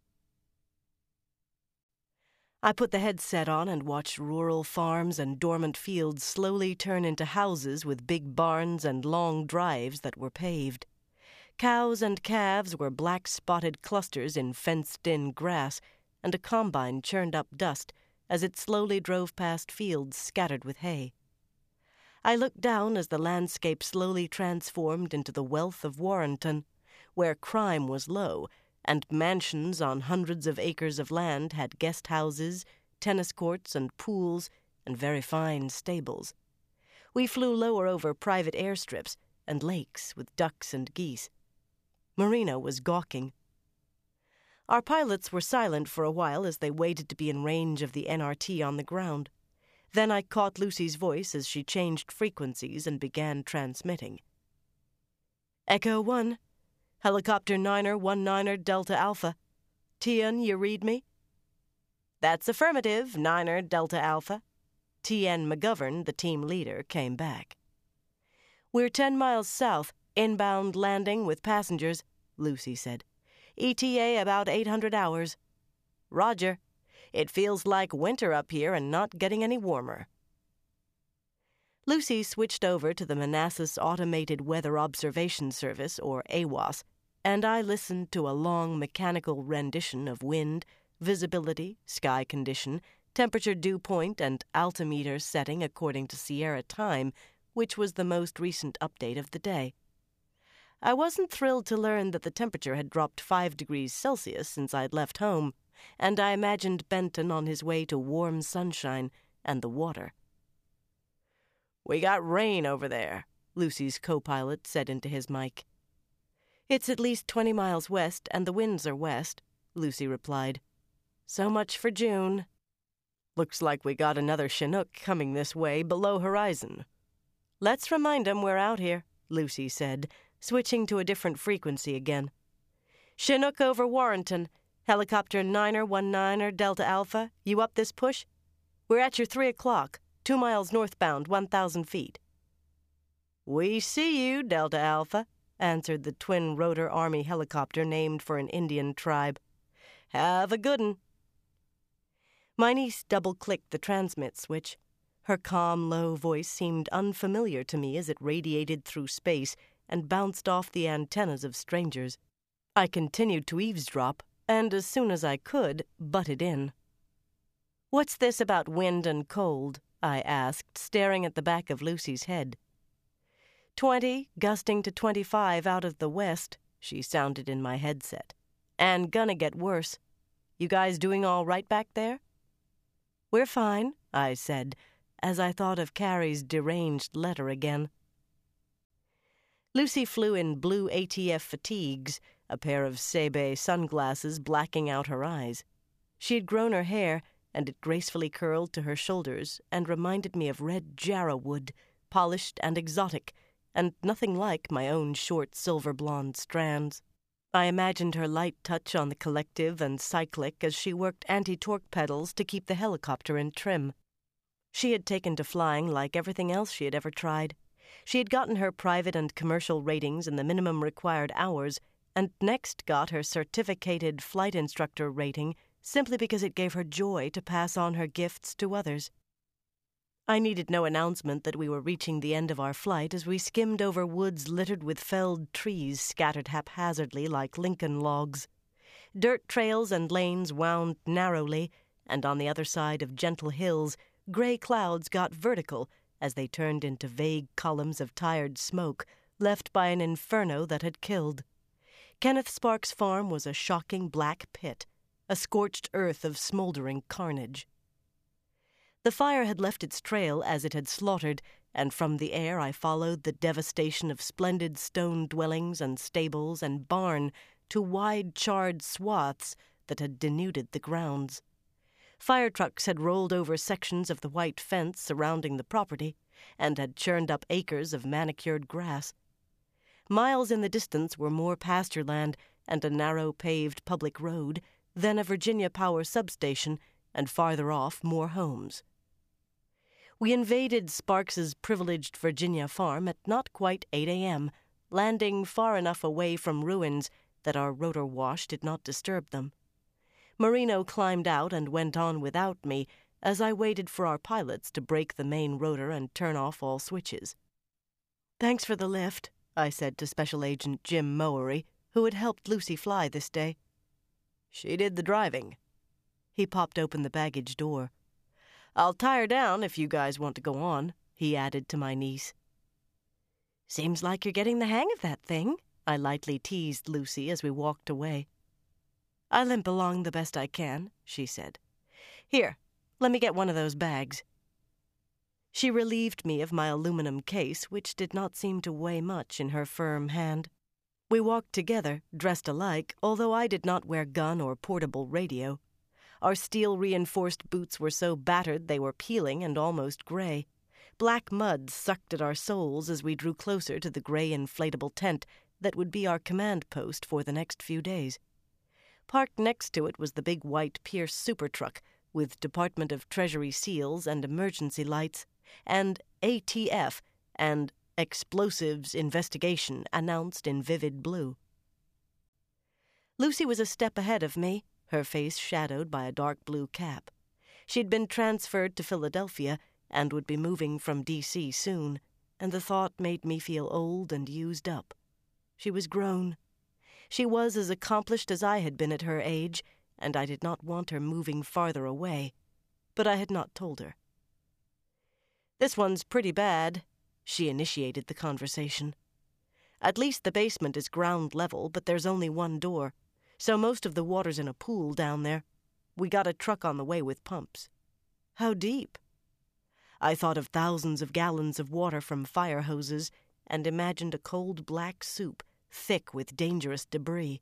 I put the headset on and watched rural farms and dormant fields slowly turn into houses with big barns and long drives that were paved. Cows and calves were black-spotted clusters in fenced-in grass, and a combine churned up dust as it slowly drove past fields scattered with hay. I looked down as the landscape slowly transformed into the wealth of Warrenton, where crime was low, and mansions on hundreds of acres of land had guest houses, tennis courts and pools, and very fine stables. We flew lower over private airstrips and lakes with ducks and geese. Marina was gawking. Our pilots were silent for a while as they waited to be in range of the N R T on the ground. Then I caught Lucy's voice as she changed frequencies and began transmitting. Echo one. Helicopter Niner one Niner Delta Alpha. Tien, you read me? That's affirmative, Niner Delta Alpha. Tien McGovern, the team leader, came back. We're ten miles south, inbound landing with passengers, Lucy said. E T A about eight hundred hours. Roger. It feels like winter up here and not getting any warmer. Lucy switched over to the Manassas Automated Weather Observation Service, or A W O S, and I listened to a long mechanical rendition of wind, visibility, sky condition, temperature dew point, and altimeter setting according to Sierra time, which was the most recent update of the day. I wasn't thrilled to learn that the temperature had dropped five degrees Celsius since I'd left home, and I imagined Benton on his way to warm sunshine and the water. We got rain over there, Lucy's co-pilot said into his mic. It's at least twenty miles west, and the winds are west, Lucy replied. So much for June. Looks like we got another Chinook coming this way below horizon. Let's remind 'em we're out here, Lucy said, switching to a different frequency again. Chinook over Warrenton. Helicopter Niner one Niner Delta Alpha, you up this push? We're at your three o'clock, two miles northbound, one thousand feet. We see you, Delta Alpha, answered the twin-rotor Army helicopter named for an Indian tribe. Have a good 'un. My niece double-clicked the transmit switch. Her calm, low voice seemed unfamiliar to me as it radiated through space and bounced off the antennas of strangers. I continued to eavesdrop, and as soon as I could, butted in. What's this about wind and cold? I asked, staring at the back of Lucy's head. Twenty, gusting to twenty-five out of the west, she sounded in my headset. And gonna get worse. You guys doing all right back there? We're fine, I said, as I thought of Carrie's deranged letter again. Lucy flew in blue A T F fatigues, a pair of Sebe sunglasses blacking out her eyes. She had grown her hair, and it gracefully curled to her shoulders and reminded me of red jarrah wood, polished and exotic, and nothing like my own short silver-blonde strands. I imagined her light touch on the collective and cyclic as she worked anti-torque pedals to keep the helicopter in trim. She had taken to flying like everything else she had ever tried. She had gotten her private and commercial ratings in the minimum required hours, and next got her certificated flight instructor rating simply because it gave her joy to pass on her gifts to others. I needed no announcement that we were reaching the end of our flight as we skimmed over woods littered with felled trees scattered haphazardly like Lincoln logs. Dirt trails and lanes wound narrowly, and on the other side of gentle hills, gray clouds got vertical as they turned into vague columns of tired smoke left by an inferno that had killed. Kenneth Sparks' farm was a shocking black pit, a scorched earth of smoldering carnage. The fire had left its trail as it had slaughtered, and from the air I followed the devastation of splendid stone dwellings and stables and barn to wide charred swaths that had denuded the grounds. Fire trucks had rolled over sections of the white fence surrounding the property and had churned up acres of manicured grass. Miles in the distance were more pasture land and a narrow paved public road, then a Virginia Power substation, and farther off more homes. We invaded Sparks's privileged Virginia farm at not quite eight a.m., landing far enough away from ruins that our rotor wash did not disturb them. Marino climbed out and went on without me as I waited for our pilots to break the main rotor and turn off all switches. "Thanks for the lift," I said to Special Agent Jim Mowery, who had helped Lucy fly this day. "She did the driving." He popped open the baggage door. "I'll tie her down if you guys want to go on," he added to my niece. "Seems like you're getting the hang of that thing," I lightly teased Lucy as we walked away. "I limp along the best I can," she said. "Here, let me get one of those bags." She relieved me of my aluminum case, which did not seem to weigh much in her firm hand. We walked together, dressed alike, although I did not wear gun or portable radio. Our steel-reinforced boots were so battered they were peeling and almost gray. Black mud sucked at our soles as we drew closer to the gray inflatable tent that would be our command post for the next few days. Parked next to it was the big white Pierce super truck with Department of Treasury seals and emergency lights, and A T F and Explosives Investigation announced in vivid blue. Lucy was a step ahead of me, her face shadowed by a dark blue cap. She'd been transferred to Philadelphia and would be moving from D C soon, and the thought made me feel old and used up. She was grown. She was as accomplished as I had been at her age, and I did not want her moving farther away, but I had not told her. "This one's pretty bad," she initiated the conversation. "At least the basement is ground level, but there's only one door, so most of the water's in a pool down there. We got a truck on the way with pumps." "How deep?" I thought of thousands of gallons of water from fire hoses and imagined a cold black soup, thick with dangerous debris.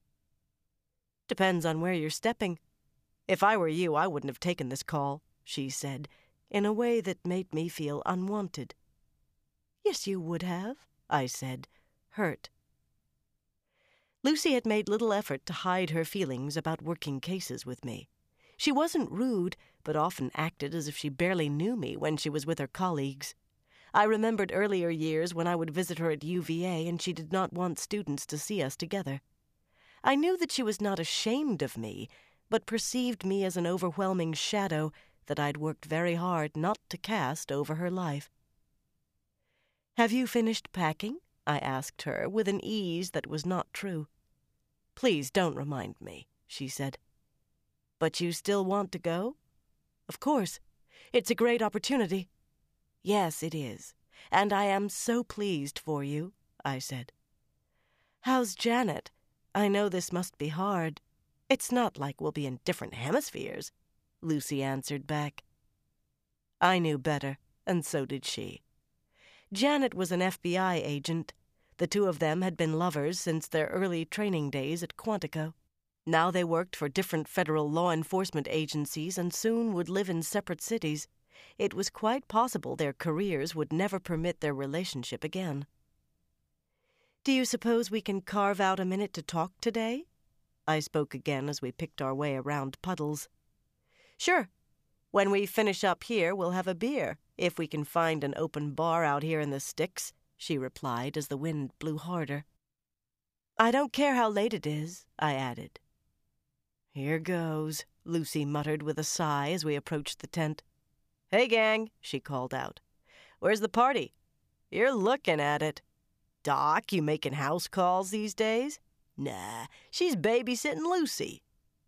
"Depends on where you're stepping. If I were you, I wouldn't have taken this call," she said, in a way that made me feel unwanted. "Yes, you would have," I said, hurt. Lucy had made little effort to hide her feelings about working cases with me. She wasn't rude, but often acted as if she barely knew me when she was with her colleagues. I remembered earlier years when I would visit her at U V A and she did not want students to see us together. I knew that she was not ashamed of me, but perceived me as an overwhelming shadow that I'd worked very hard not to cast over her life. "Have you finished packing?" I asked her, with an ease that was not true. "Please don't remind me," she said. "But you still want to go?" "Of course. It's a great opportunity." "Yes, it is, and I am so pleased for you," I said. "How's Janet? I know this must be hard. It's not like we'll be in different hemispheres," Lucy answered back. I knew better, and so did she. Janet was an F B I agent. The two of them had been lovers since their early training days at Quantico. Now they worked for different federal law enforcement agencies and soon would live in separate cities. It was quite possible their careers would never permit their relationship again. "Do you suppose we can carve out a minute to talk today?" I spoke again as we picked our way around puddles. "Sure. When we finish up here, we'll have a beer, if we can find an open bar out here in the sticks," she replied as the wind blew harder. "I don't care how late it is," I added. "Here goes," Lucy muttered with a sigh as we approached the tent. "Hey, gang," she called out. "Where's the party? You're looking at it. Doc, you making house calls these days?" "Nah, she's babysitting Lucy."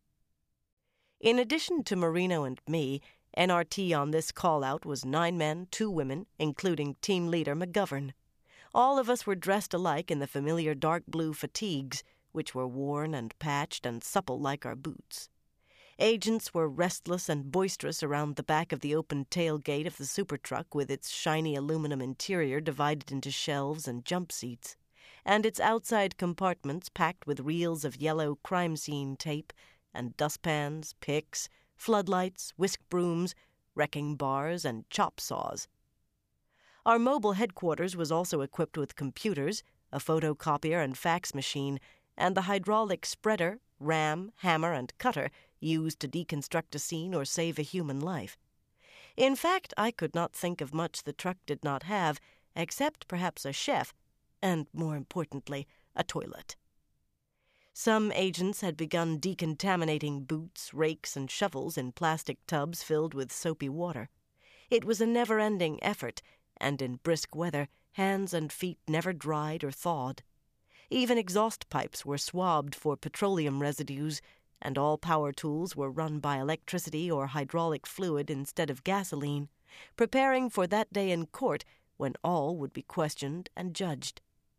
In addition to Marino and me, N R T on this call-out was nine men, two women, including team leader McGovern. All of us were dressed alike in the familiar dark blue fatigues, which were worn and patched and supple like our boots. Agents were restless and boisterous around the back of the open tailgate of the super truck with its shiny aluminum interior divided into shelves and jump seats, and its outside compartments packed with reels of yellow crime scene tape and dustpans, picks, floodlights, whisk brooms, wrecking bars, and chop saws. Our mobile headquarters was also equipped with computers, a photocopier and fax machine, and the hydraulic spreader, ram, hammer, and cutter used to deconstruct a scene or save a human life. In fact, I could not think of much the truck did not have, except perhaps a chef, and, more importantly, a toilet. Some agents had begun decontaminating boots, rakes, and shovels in plastic tubs filled with soapy water. It was a never-ending effort, and in brisk weather, hands and feet never dried or thawed. Even exhaust pipes were swabbed for petroleum residues, and all power tools were run by electricity or hydraulic fluid instead of gasoline, preparing for that day in court when all would be questioned and judged.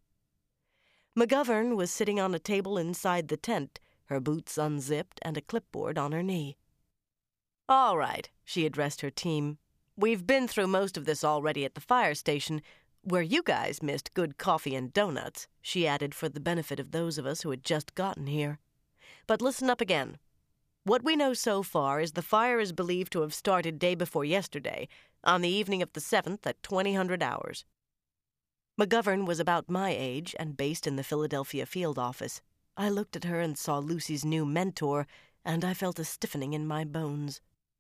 McGovern was sitting on a table inside the tent, her boots unzipped and a clipboard on her knee. "All right," she addressed her team. "We've been through most of this already at the fire station, where you guys missed good coffee and donuts," she added for the benefit of those of us who had just gotten here. "But listen up again. What we know so far is the fire is believed to have started day before yesterday, on the evening of the seventh at twenty hundred hours. McGovern was about my age and based in the Philadelphia field office. I looked at her and saw Lucy's new mentor, and I felt a stiffening in my bones.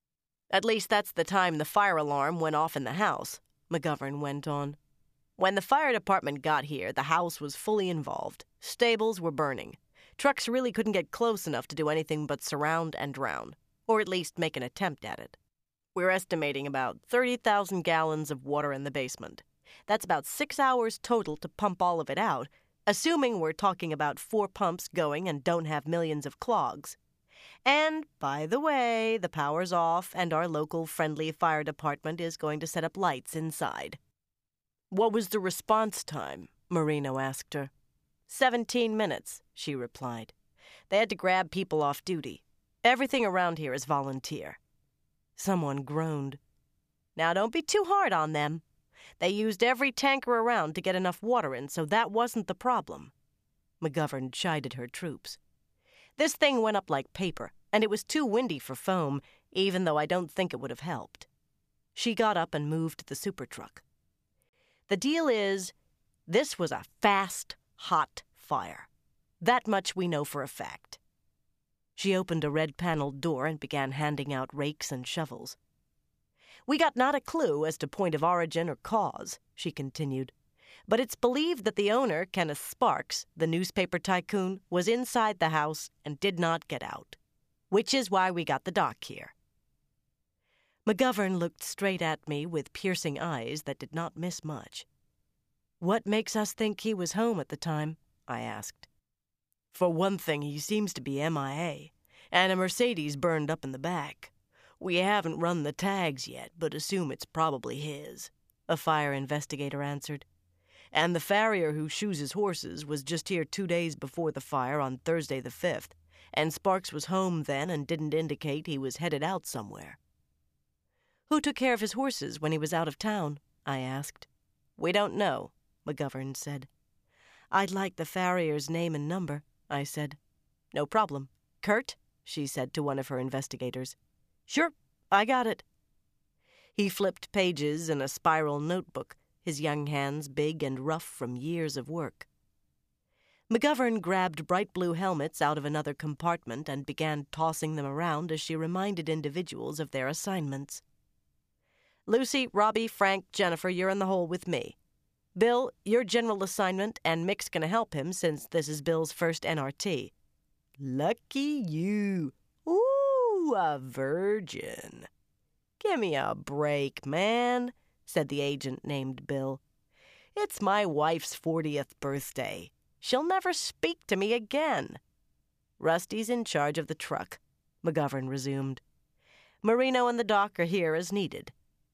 "At least that's the time the fire alarm went off in the house," McGovern went on. "When the fire department got here, the house was fully involved. Stables were burning. Trucks really couldn't get close enough to do anything but surround and drown, or at least make an attempt at it. We're estimating about thirty thousand gallons of water in the basement. That's about six hours total to pump all of it out, assuming we're talking about four pumps going and don't have millions of clogs. And, by the way, the power's off and our local friendly fire department is going to set up lights inside." "What was the response time?" Marino asked her. Seventeen minutes, she replied. "They had to grab people off duty. Everything around here is volunteer." Someone groaned. "Now don't be too hard on them. They used every tanker around to get enough water in, so that wasn't the problem." McGovern chided her troops. "This thing went up like paper, and it was too windy for foam, even though I don't think it would have helped." She got up and moved the super truck. "The deal is, this was a fast, hot fire. That much we know for a fact." She opened a red-paneled door and began handing out rakes and shovels. "We got not a clue as to point of origin or cause," she continued, "but it's believed that the owner, Kenneth Sparks, the newspaper tycoon, was inside the house and did not get out, which is why we got the doc here." McGovern looked straight at me with piercing eyes that did not miss much. "What makes us think he was home at the time?" I asked. "For one thing, he seems to be M I A, and a Mercedes burned up in the back. We haven't run the tags yet, but assume it's probably his," a fire investigator answered. "And the farrier who shoes his horses was just here two days before the fire on Thursday the fifth, and Sparks was home then and didn't indicate he was headed out somewhere." "Who took care of his horses when he was out of town?" I asked. "We don't know," McGovern said. "I'd like the farrier's name and number," I said. "No problem. Kurt?" she said to one of her investigators. "Sure, I got it." He flipped pages in a spiral notebook, his young hands big and rough from years of work. McGovern grabbed bright blue helmets out of another compartment and began tossing them around as she reminded individuals of their assignments. "Lucy, Robbie, Frank, Jennifer, you're in the hole with me. Bill, your general assignment, and Mick's going to help him since this is Bill's first N R T. Lucky you. Ooh, a virgin." "Give me a break, man," said the agent named Bill. "It's my wife's fortieth birthday. She'll never speak to me again." "Rusty's in charge of the truck," McGovern resumed. "Marino and the doc are here as needed."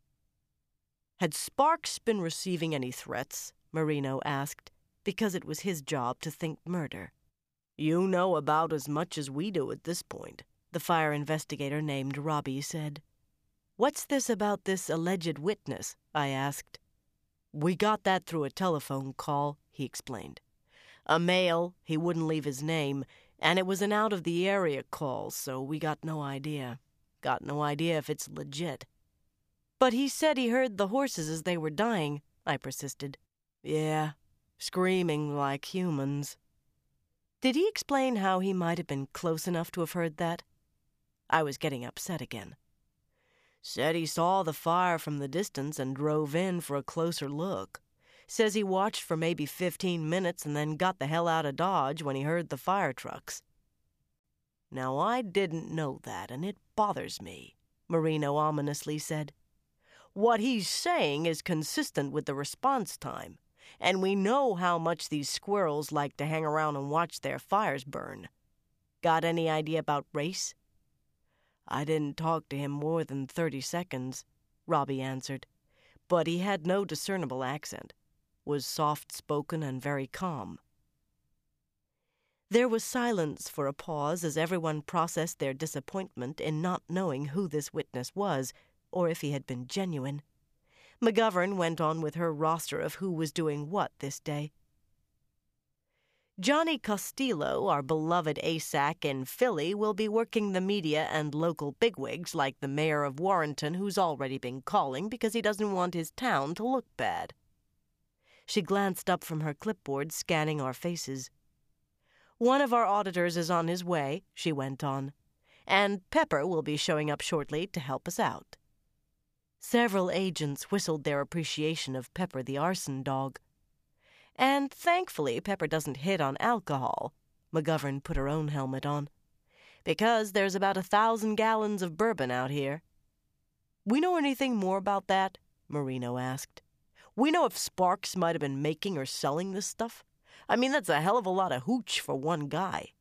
"Had Sparks been receiving any threats?" Marino asked, because it was his job to think murder. "You know about as much as we do at this point," the fire investigator named Robbie said. "What's this about this alleged witness?" I asked. "We got that through a telephone call," he explained. "A male, he wouldn't leave his name, and it was an out-of-the-area call, so we got no idea. Got no idea if it's legit." "But he said he heard the horses as they were dying," I persisted. "Yeah, screaming like humans." Did he explain how he might have been close enough to have heard that? I was getting upset again. Said he saw the fire from the distance and drove in for a closer look. Says he watched for maybe fifteen minutes and then got the hell out of Dodge when he heard the fire trucks. Now, I didn't know that, and it bothers me, Marino ominously said. What he's saying is consistent with the response time, and we know how much these squirrels like to hang around and watch their fires burn. Got any idea about race? I didn't talk to him more than thirty seconds, Robbie answered, but he had no discernible accent, was soft-spoken and very calm. There was silence for a pause as everyone processed their disappointment in not knowing who this witness was, or if he had been genuine. McGovern went on with her roster of who was doing what this day. Johnny Costello, our beloved A S A C in Philly, will be working the media and local bigwigs like the mayor of Warrenton, who's already been calling because he doesn't want his town to look bad. She glanced up from her clipboard, scanning our faces. One of our auditors is on his way, she went on, and Pepper will be showing up shortly to help us out. Several agents whistled their appreciation of Pepper the arson dog. And thankfully Pepper doesn't hit on alcohol. McGovern put her own helmet on. Because there's about a thousand gallons of bourbon out here. We know anything more about that? Marino asked. We know if Sparks might have been making or selling this stuff? I mean, that's a hell of a lot of hooch for one guy.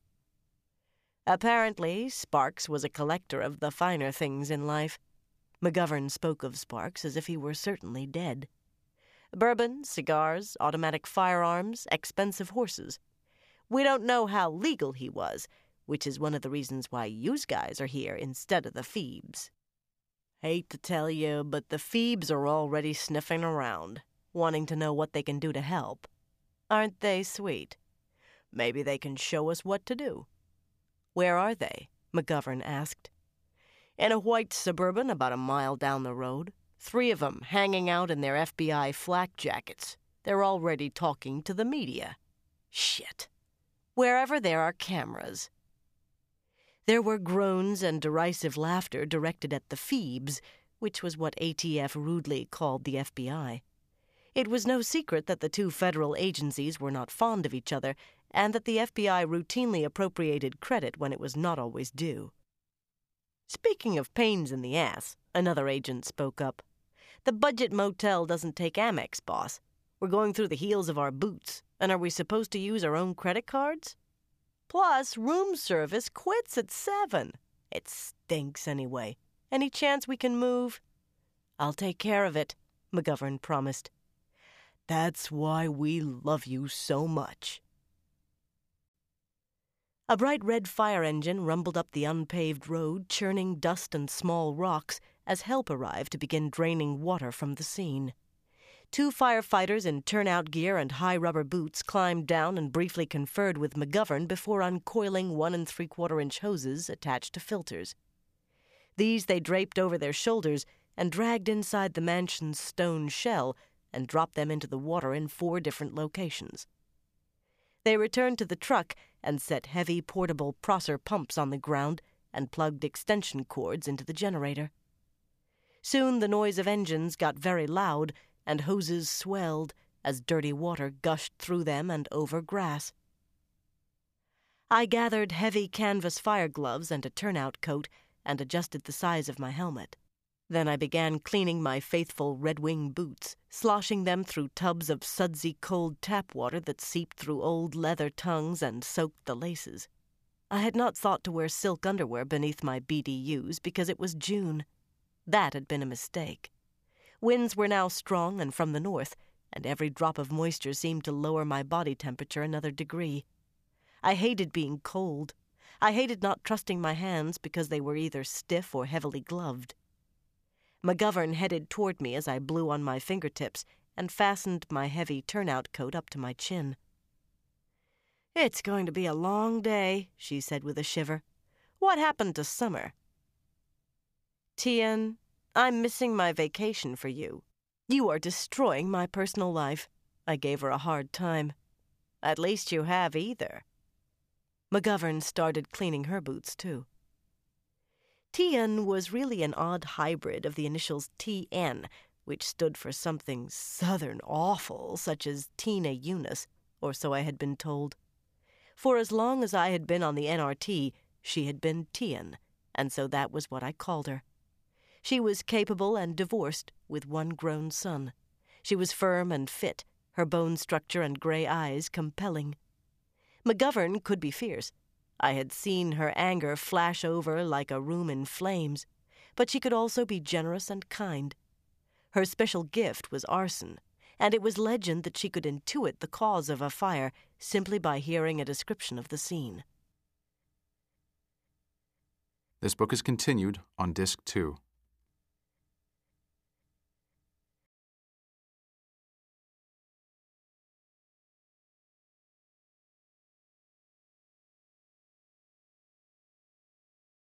Apparently, Sparks was a collector of the finer things in life. McGovern spoke of Sparks as if he were certainly dead. Bourbon, cigars, automatic firearms, expensive horses. We don't know how legal he was, which is one of the reasons why yous guys are here instead of the Phoebes. Hate to tell you, but the Phoebes are already sniffing around, wanting to know what they can do to help. Aren't they sweet? Maybe they can show us what to do. Where are they? McGovern asked. In a white Suburban about a mile down the road. Three of them hanging out in their F B I flak jackets. They're already talking to the media. Shit. Wherever there are cameras. There were groans and derisive laughter directed at the Phoebes, which was what A T F rudely called the F B I. It was no secret that the two federal agencies were not fond of each other, and that the F B I routinely appropriated credit when it was not always due. Speaking of pains in the ass, another agent spoke up. The budget motel doesn't take Amex, boss. We're going through the heels of our boots, and are we supposed to use our own credit cards? Plus, room service quits at seven. It stinks anyway. Any chance we can move? I'll take care of it, McGovern promised. That's why we love you so much. A bright red fire engine rumbled up the unpaved road, churning dust and small rocks as help arrived to begin draining water from the scene. Two firefighters in turnout gear and high rubber boots climbed down and briefly conferred with McGovern before uncoiling one and three-quarter inch hoses attached to filters. These they draped over their shoulders and dragged inside the mansion's stone shell and dropped them into the water in four different locations. They returned to the truck and set heavy portable Prosser pumps on the ground and plugged extension cords into the generator. Soon the noise of engines got very loud and hoses swelled as dirty water gushed through them and over grass. I gathered heavy canvas fire gloves and a turnout coat and adjusted the size of my helmet. Then I began cleaning my faithful Red Wing boots, sloshing them through tubs of sudsy cold tap water that seeped through old leather tongues and soaked the laces. I had not thought to wear silk underwear beneath my B D Us because it was June. That had been a mistake. Winds were now strong and from the north, and every drop of moisture seemed to lower my body temperature another degree. I hated being cold. I hated not trusting my hands because they were either stiff or heavily gloved. McGovern headed toward me as I blew on my fingertips and fastened my heavy turnout coat up to my chin. It's going to be a long day, she said with a shiver. What happened to summer? Tien, I'm missing my vacation for you. You are destroying my personal life. I gave her a hard time. At least you have either. McGovern started cleaning her boots, too. Tian was really an odd hybrid of the initials T N, which stood for something southern awful, such as Tina Eunice, or so I had been told. For as long as I had been on the N R T, she had been Tian, and so that was what I called her. She was capable and divorced, with one grown son. She was firm and fit, her bone structure and gray eyes compelling. McGovern could be fierce. I had seen her anger flash over like a room in flames, but she could also be generous and kind. Her special gift was arson, and it was legend that she could intuit the cause of a fire simply by hearing a description of the scene. This book is continued on Disc two.